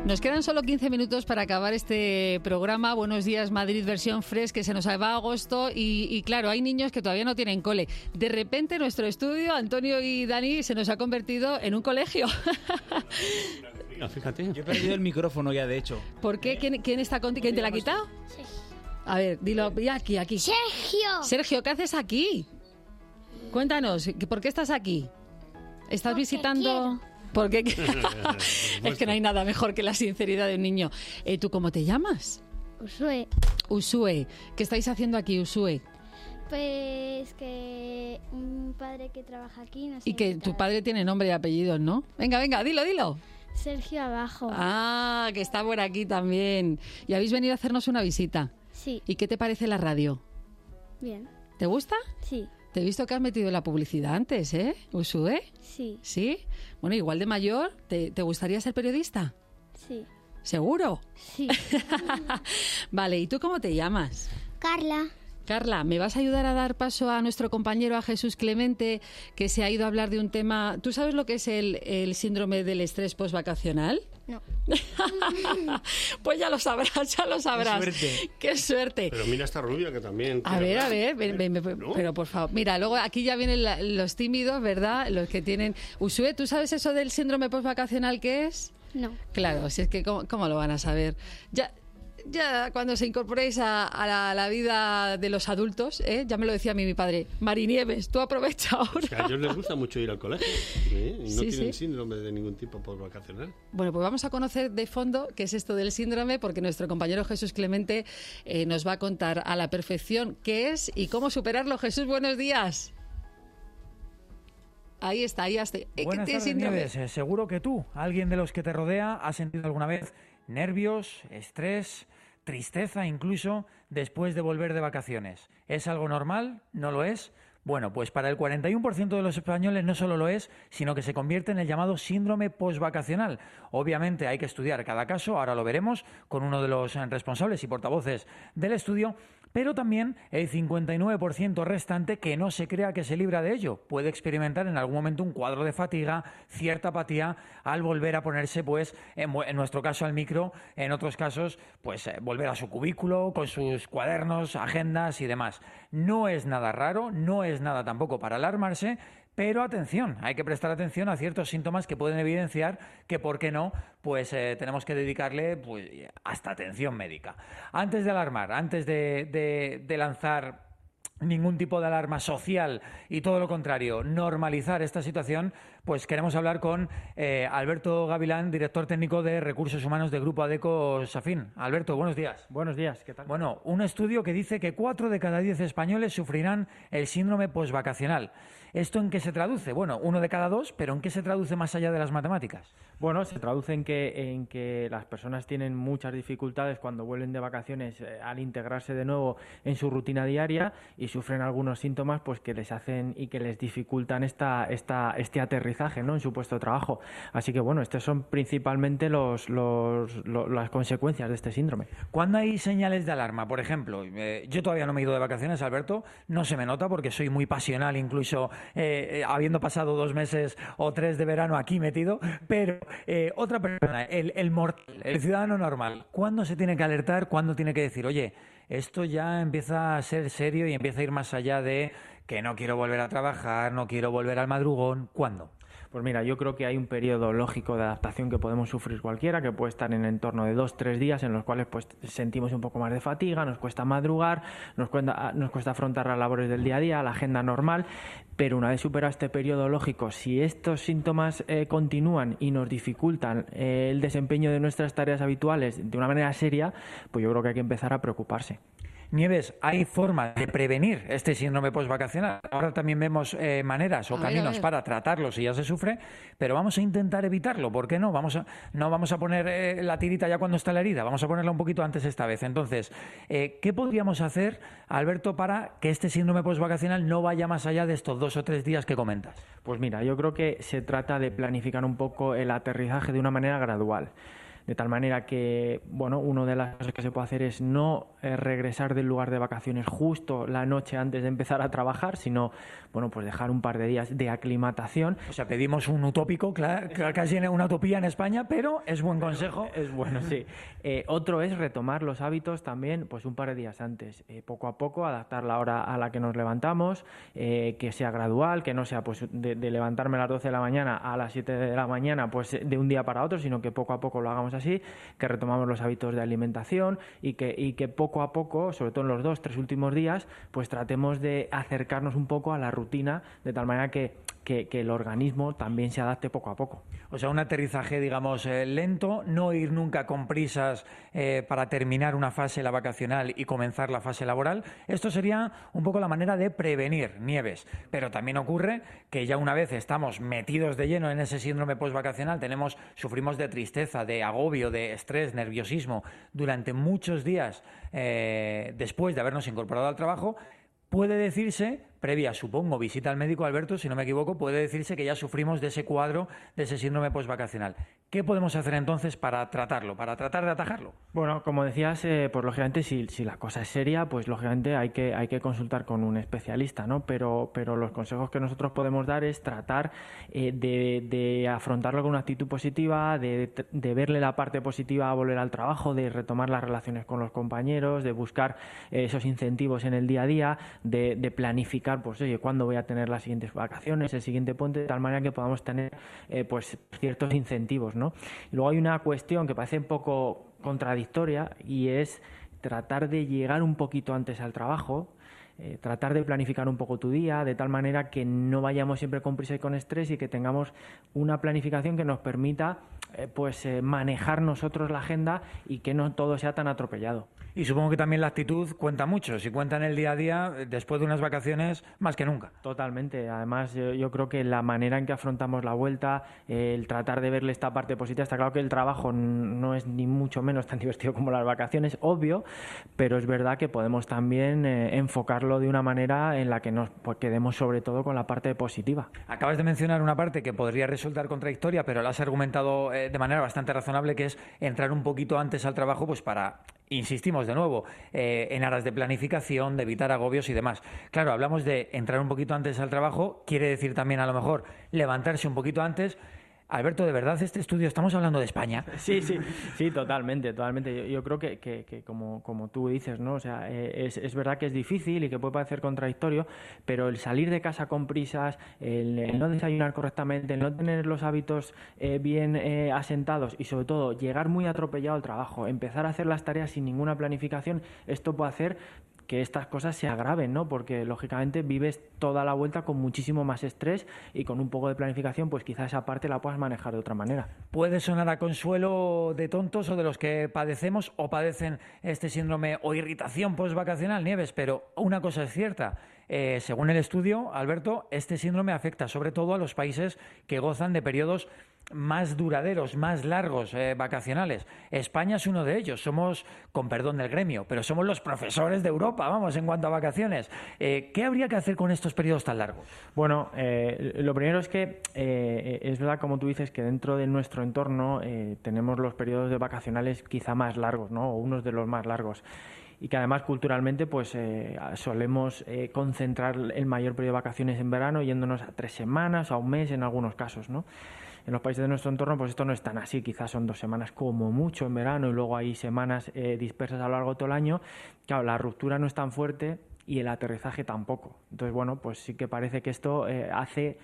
Nos quedan solo 15 minutos para acabar este programa. Buenos días, Madrid, versión fresh, que se nos va a agosto y claro, hay niños que todavía no tienen cole. De repente nuestro estudio, Antonio y Dani, se nos ha convertido en un colegio. Fíjate. Yo he perdido el micrófono ya, de hecho. ¿Por qué? ¿Quién está contigo? ¿Quién te lo ha quitado? A ver, dilo, aquí. Sergio, ¿qué haces aquí? Cuéntanos, ¿por qué estás aquí? ¿Estás visitando...? Porque es que no hay nada mejor que la sinceridad de un niño. ¿Tú cómo te llamas? Usue. ¿Qué estáis haciendo aquí, Usue? Pues que un padre que trabaja aquí nos Y que tu padre tiene nombre y apellidos, ¿no? Venga, dilo. Sergio Abajo. Ah, que está por aquí también. Y habéis venido a hacernos una visita. Sí. ¿Y qué te parece la radio? Bien. ¿Te gusta? Sí. Te he visto que has metido la publicidad antes, ¿eh, Usue? Sí. ¿Sí? Bueno, igual de mayor, ¿te gustaría ser periodista? Sí. ¿Seguro? Sí. Vale, ¿y tú cómo te llamas? Carla, ¿me vas a ayudar a dar paso a nuestro compañero, a Jesús Clemente, que se ha ido a hablar de un tema... ¿Tú sabes lo que es el síndrome del estrés postvacacional? No. Pues ya lo sabrás. Qué suerte. Pero mira esta rubia que también... A ver, ven, ¿no? Pero por favor, mira, luego aquí ya vienen los tímidos, ¿verdad? Los que tienen... Usue, ¿tú sabes eso del síndrome postvacacional qué es? No. Claro, si es que ¿cómo lo van a saber? Ya cuando se incorporéis a la vida de los adultos, ya me lo decía a mí mi padre, Marinieves, tú aprovecha ahora. Es que a ellos les gusta mucho ir al colegio, y no tienen síndrome de ningún tipo postvacacional. Bueno, pues vamos a conocer de fondo qué es esto del síndrome, porque nuestro compañero Jesús Clemente nos va a contar a la perfección qué es y cómo superarlo. Jesús, buenos días. Ahí está. Buenas tardes, Nieves. Seguro que tú, alguien de los que te rodea, ha sentido alguna vez nervios, estrés, tristeza incluso, después de volver de vacaciones. ¿Es algo normal? ¿No lo es? Bueno, pues para el 41% de los españoles no solo lo es, sino que se convierte en el llamado síndrome postvacacional. Obviamente hay que estudiar cada caso, ahora lo veremos, con uno de los responsables y portavoces del estudio, pero también el 59% restante que no se crea que se libra de ello. Puede experimentar en algún momento un cuadro de fatiga, cierta apatía al volver a ponerse, pues, en nuestro caso al micro, en otros casos, pues volver a su cubículo con sus cuadernos, agendas y demás. No es nada raro, no es nada tampoco para alarmarse, pero atención, hay que prestar atención a ciertos síntomas que pueden evidenciar que, ¿por qué no?, pues tenemos que dedicarle pues hasta atención médica. Antes de alarmar, antes de lanzar ningún tipo de alarma social y todo lo contrario, normalizar esta situación, pues queremos hablar con Alberto Gavilán, director técnico de Recursos Humanos de Grupo Adecco Safin. Alberto, buenos días. Buenos días, ¿qué tal? Bueno, un estudio que dice que 4 de cada 10 españoles sufrirán el síndrome postvacacional. ¿Esto en qué se traduce? Bueno, 1 de cada 2, pero ¿en qué se traduce más allá de las matemáticas? Bueno, se traduce en que las personas tienen muchas dificultades cuando vuelven de vacaciones al integrarse de nuevo en su rutina diaria y sufren algunos síntomas pues que les hacen y que les dificultan este aterrizaje, ¿no?, en su puesto de trabajo. Así que bueno, estas son principalmente las consecuencias de este síndrome. ¿Cuándo hay señales de alarma? Por ejemplo, yo todavía no me he ido de vacaciones, Alberto, no se me nota porque soy muy pasional, incluso habiendo pasado 2 meses o 3 de verano aquí metido, pero otra persona, el mortal, el ciudadano normal, ¿cuándo se tiene que alertar? ¿Cuándo tiene que decir, oye, esto ya empieza a ser serio y empieza a ir más allá de que no quiero volver a trabajar, no quiero volver al madrugón? ¿Cuándo? Pues mira, yo creo que hay un periodo lógico de adaptación que podemos sufrir cualquiera, que puede estar en el entorno de 2-3 días, en los cuales pues sentimos un poco más de fatiga, nos cuesta madrugar, nos cuesta afrontar las labores del día a día, la agenda normal, pero una vez superado este periodo lógico, si estos síntomas continúan y nos dificultan el desempeño de nuestras tareas habituales de una manera seria, pues yo creo que hay que empezar a preocuparse. Nieves, hay formas de prevenir este síndrome postvacacional. Ahora también vemos maneras o caminos para tratarlo si ya se sufre, pero vamos a intentar evitarlo. ¿Por qué no? No vamos a poner la tirita ya cuando está la herida, vamos a ponerla un poquito antes esta vez. Entonces, ¿qué podríamos hacer, Alberto, para que este síndrome postvacacional no vaya más allá de estos 2 o 3 días que comentas? Pues mira, yo creo que se trata de planificar un poco el aterrizaje de una manera gradual. De tal manera que, bueno, una de las cosas que se puede hacer es no regresar del lugar de vacaciones justo la noche antes de empezar a trabajar, sino, bueno, pues dejar un par de días de aclimatación. O sea, pedimos un utópico, casi una utopía en España, pero es buen consejo. Es bueno, sí. Otro es retomar los hábitos también, pues un par de días antes. Poco a poco, adaptar la hora a la que nos levantamos, que sea gradual, que no sea pues de levantarme a las 12 de la mañana a las 7 de la mañana, pues de un día para otro, sino que poco a poco lo hagamos así, que retomamos los hábitos de alimentación y que poco a poco, sobre todo en los 2-3 últimos días, pues tratemos de acercarnos un poco a la rutina, de tal manera que el organismo también se adapte poco a poco. O sea, un aterrizaje, digamos, lento, no ir nunca con prisas para terminar una fase la vacacional y comenzar la fase laboral. Esto sería un poco la manera de prevenir, Nieves. Pero también ocurre que ya una vez estamos metidos de lleno en ese síndrome postvacacional, sufrimos de tristeza, de agobio, de estrés, nerviosismo durante muchos días después de habernos incorporado al trabajo. Puede decirse, previa, supongo, visita al médico, Alberto, si no me equivoco, puede decirse que ya sufrimos de ese cuadro, de ese síndrome postvacacional. ¿Qué podemos hacer entonces para tratarlo, para tratar de atajarlo? Bueno, como decías, pues lógicamente si la cosa es seria, pues lógicamente hay que consultar con un especialista, ¿no? Pero los consejos que nosotros podemos dar es tratar de afrontarlo con una actitud positiva, de verle la parte positiva a volver al trabajo, de retomar las relaciones con los compañeros, de buscar esos incentivos en el día a día, de planificar, pues oye, cuándo voy a tener las siguientes vacaciones, el siguiente puente, de tal manera que podamos tener pues ciertos incentivos, ¿no? Y luego hay una cuestión que parece un poco contradictoria y es tratar de llegar un poquito antes al trabajo, tratar de planificar un poco tu día, de tal manera que no vayamos siempre con prisa y con estrés y que tengamos una planificación que nos permita manejar nosotros la agenda y que no todo sea tan atropellado. Y supongo que también la actitud cuenta mucho. Si cuenta en el día a día, después de unas vacaciones, más que nunca. Totalmente. Además, yo creo que la manera en que afrontamos la vuelta, el tratar de verle esta parte positiva, está claro que el trabajo no es ni mucho menos tan divertido como las vacaciones, obvio, pero es verdad que podemos también enfocarlo de una manera en la que nos quedemos sobre todo con la parte positiva. Acabas de mencionar una parte que podría resultar contradictoria, pero la has argumentado de manera bastante razonable, que es entrar un poquito antes al trabajo, pues para, insistimos de nuevo, en aras de planificación, de evitar agobios y demás. Claro, hablamos de entrar un poquito antes al trabajo, quiere decir también a lo mejor levantarse un poquito antes. Alberto, ¿de verdad este estudio, estamos hablando de España? Sí, totalmente. Yo creo que como tú dices, ¿no? O sea, es verdad que es difícil y que puede parecer contradictorio, pero el salir de casa con prisas, el no desayunar correctamente, el no tener los hábitos bien asentados y sobre todo llegar muy atropellado al trabajo, empezar a hacer las tareas sin ninguna planificación, esto puede hacer que estas cosas se agraven, ¿no? Porque lógicamente vives toda la vuelta con muchísimo más estrés y con un poco de planificación, pues quizás esa parte la puedas manejar de otra manera. Puede sonar a consuelo de tontos o de los que padecemos o padecen este síndrome o irritación postvacacional, Nieves, pero una cosa es cierta. Según el estudio, Alberto, este síndrome afecta sobre todo a los países que gozan de periodos más duraderos, más largos, vacacionales. España es uno de ellos. Somos, con perdón del gremio, pero somos los profesores de Europa, vamos, en cuanto a vacaciones. ¿Qué habría que hacer con estos periodos tan largos? Bueno, lo primero es que es verdad, como tú dices, que dentro de nuestro entorno tenemos los periodos de vacacionales quizá más largos, ¿no? O unos de los más largos. Y que además culturalmente pues solemos concentrar el mayor periodo de vacaciones en verano, yéndonos a 3 semanas o a un mes en algunos casos, ¿no? En los países de nuestro entorno pues esto no es tan así, quizás son 2 semanas como mucho en verano y luego hay semanas dispersas a lo largo de todo el año. Claro, la ruptura no es tan fuerte y el aterrizaje tampoco. Entonces, bueno, pues sí que parece que esto hace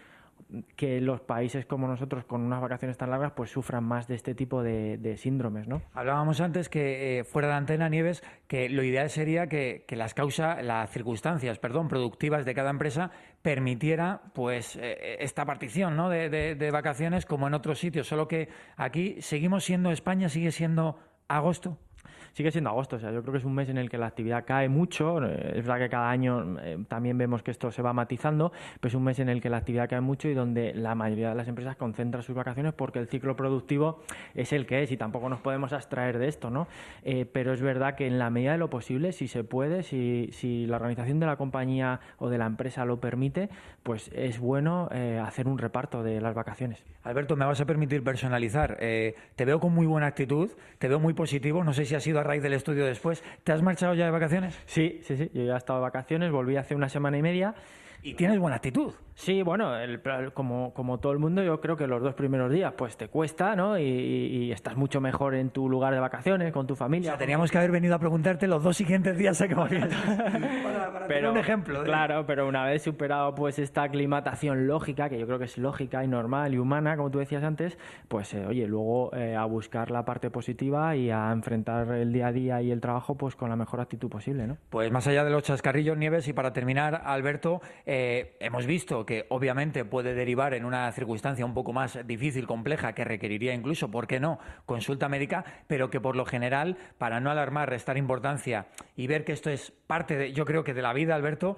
que los países como nosotros con unas vacaciones tan largas pues sufran más de este tipo de síndromes, ¿no? Hablábamos antes que fuera de antena, Nieves, que lo ideal sería que las circunstancias productivas de cada empresa permitiera pues esta partición, ¿no? de vacaciones como en otros sitios, solo que aquí seguimos siendo España, sigue siendo agosto. sigue siendo agosto. O sea, yo creo que es un mes en el que la actividad cae mucho. Es verdad que cada año también vemos que esto se va matizando, pero es un mes en el que la actividad cae mucho y donde la mayoría de las empresas concentran sus vacaciones porque el ciclo productivo es el que es y tampoco nos podemos abstraer de esto, ¿no? Pero es verdad que en la medida de lo posible, si se puede, si la organización de la compañía o de la empresa lo permite, pues es bueno hacer un reparto de las vacaciones. Alberto, me vas a permitir personalizar. Te veo con muy buena actitud, te veo muy positivo. No sé si ha sido a raíz del estudio después. ¿Te has marchado ya de vacaciones? Sí. Yo ya he estado de vacaciones, volví hace una semana y media. Y tienes buena actitud. Sí, bueno, como todo el mundo, yo creo que los 2 primeros días pues te cuesta, ¿no? Y estás mucho mejor en tu lugar de vacaciones, con tu familia. O sea, teníamos que haber venido a preguntarte los 2 siguientes días a que volvieras. para tener un ejemplo. Claro, pero una vez superado pues esta aclimatación lógica, que yo creo que es lógica y normal y humana, como tú decías antes, pues oye, luego a buscar la parte positiva y a enfrentar el día a día y el trabajo pues con la mejor actitud posible, ¿no? Pues más allá de los chascarrillos, Nieves, y para terminar, Alberto, hemos visto que obviamente puede derivar en una circunstancia un poco más difícil, compleja, que requeriría incluso, ¿por qué no?, consulta médica, pero que por lo general, para no alarmar, restar importancia y ver que esto es parte, yo creo que de la vida, Alberto,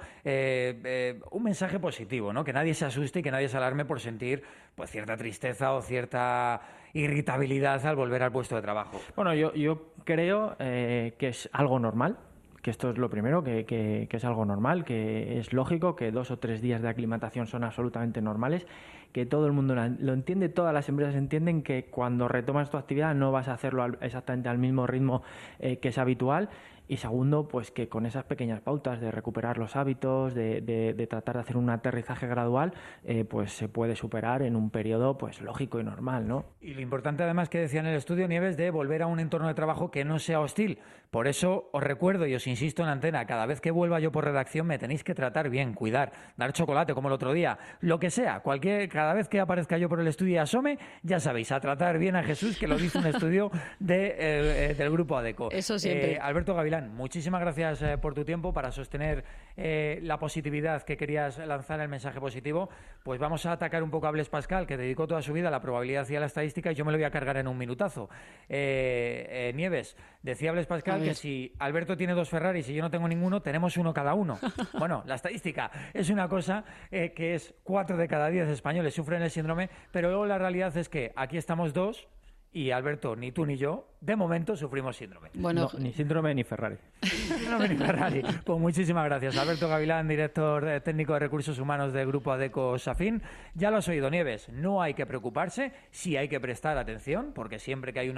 un mensaje positivo, ¿no? Que nadie se asuste y que nadie se alarme por sentir pues cierta tristeza o cierta irritabilidad al volver al puesto de trabajo. Bueno, yo creo que es algo normal. Que esto es lo primero, que es algo normal, que es lógico, que 2 o 3 días de aclimatación son absolutamente normales, que todo el mundo lo entiende, todas las empresas entienden que cuando retomas tu actividad no vas a hacerlo exactamente al mismo ritmo que es habitual. Y segundo, pues que con esas pequeñas pautas de recuperar los hábitos, de tratar de hacer un aterrizaje gradual, pues se puede superar en un periodo pues lógico y normal, ¿no? Y lo importante además que decía en el estudio, Nieves, de volver a un entorno de trabajo que no sea hostil. Por eso os recuerdo y os insisto en la antena, cada vez que vuelva yo por redacción me tenéis que tratar bien, cuidar, dar chocolate como el otro día, lo que sea, cada vez que aparezca yo por el estudio y asome, ya sabéis, a tratar bien a Jesús, que lo dice un estudio del Grupo ADECO. Eso siempre. Alberto Gavilán, muchísimas gracias por tu tiempo para sostener la positividad que querías lanzar, el mensaje positivo. Pues vamos a atacar un poco a Blaise Pascal, que dedicó toda su vida a la probabilidad y a la estadística, y yo me lo voy a cargar en un minutazo. Nieves, decía Blaise Pascal que si Alberto tiene 2 Ferraris y yo no tengo ninguno, tenemos uno cada uno. Bueno, la estadística es una cosa que es 4 de cada 10 españoles sufren el síndrome, pero luego la realidad es que aquí estamos 2 y Alberto, ni tú ni yo, de momento sufrimos síndrome. Bueno, no, ni síndrome ni Ferrari. Síndrome ni Ferrari. Pues muchísimas gracias. Alberto Gavilán, director técnico de Recursos Humanos del Grupo ADECO SAFIN. Ya lo has oído, Nieves, no hay que preocuparse, sí hay que prestar atención, porque siempre que hay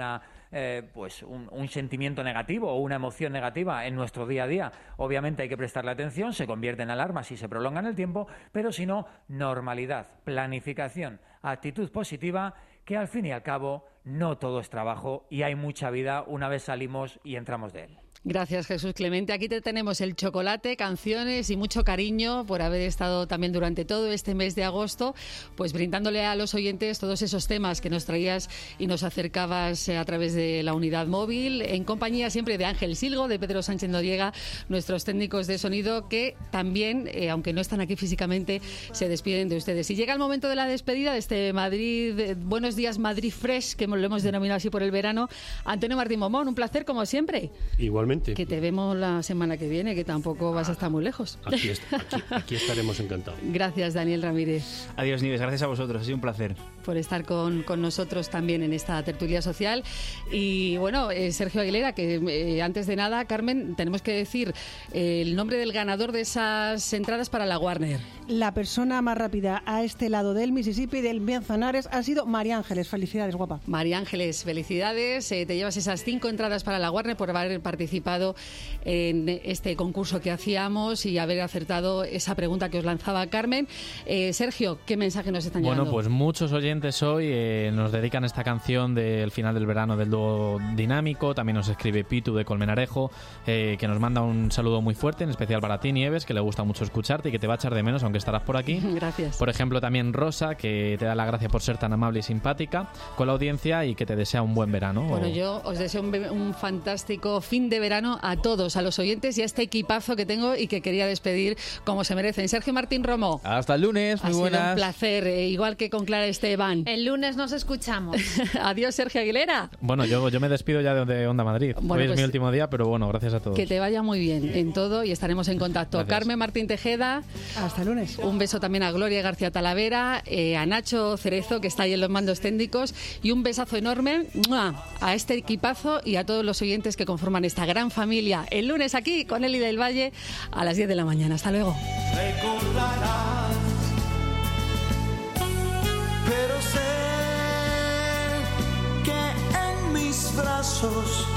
un sentimiento negativo o una emoción negativa en nuestro día a día, obviamente hay que prestarle atención, se convierte en alarma si se prolonga en el tiempo, pero si no, normalidad, planificación, actitud positiva, que al fin y al cabo no todo es trabajo y hay mucha vida una vez salimos y entramos de él. Gracias, Jesús Clemente. Aquí te tenemos el chocolate, canciones y mucho cariño por haber estado también durante todo este mes de agosto, pues brindándole a los oyentes todos esos temas que nos traías y nos acercabas a través de la unidad móvil, en compañía siempre de Ángel Silgo, de Pedro Sánchez Noriega, nuestros técnicos de sonido, que también, aunque no están aquí físicamente, se despiden de ustedes. Y llega el momento de la despedida de este Madrid, Buenos Días Madrid Fresh, que lo hemos denominado así por el verano. Antonio Martín Momón, un placer como siempre. Igualmente. Que te vemos la semana que viene, que tampoco vas a estar muy lejos. Aquí estaremos encantados. Gracias, Daniel Ramírez. Adiós, Nieves. Gracias a vosotros. Ha sido un placer. Por estar con nosotros también en esta tertulia social. Y bueno, Sergio Aguilera, que antes de nada, Carmen, tenemos que decir el nombre del ganador de esas entradas para la Warner. La persona más rápida a este lado del Mississippi, del Manzanares, ha sido María Ángeles. Felicidades, guapa. María Ángeles, felicidades. Te llevas esas 5 entradas para la Warner por haber participado en este concurso que hacíamos y haber acertado esa pregunta que os lanzaba Carmen. Sergio, ¿qué mensaje nos están llegando? Bueno, pues muchos oyentes hoy nos dedican esta canción del final del verano del dúo Dinámico. También nos escribe Pitu de Colmenarejo, que nos manda un saludo muy fuerte, en especial para ti, Nieves, que le gusta mucho escucharte y que te va a echar de menos, aunque estarás por aquí. Gracias. Por ejemplo, también Rosa, que te da la gracia por ser tan amable y simpática con la audiencia y que te desea un buen verano. Bueno, yo os deseo un fantástico fin de verano verano a todos, a los oyentes y a este equipazo que tengo y que quería despedir como se merecen. Sergio Martín Romo. Hasta el lunes, muy buenas. Ha sido un placer, igual que con Clara Esteban. El lunes nos escuchamos. Adiós, Sergio Aguilera. Bueno, yo me despido ya de Onda Madrid. Hoy es mi último día, pero bueno, gracias a todos. Que te vaya muy bien en todo y estaremos en contacto. Gracias. Carmen Martín Tejeda. Hasta el lunes. Un beso también a Gloria García Talavera, a Nacho Cerezo, que está ahí en los mandos técnicos, y un besazo enorme a este equipazo y a todos los oyentes que conforman esta gran familia. El lunes aquí con Eli del Valle a las 10 de la mañana. Hasta luego. Recordarás, pero sé que en mis brazos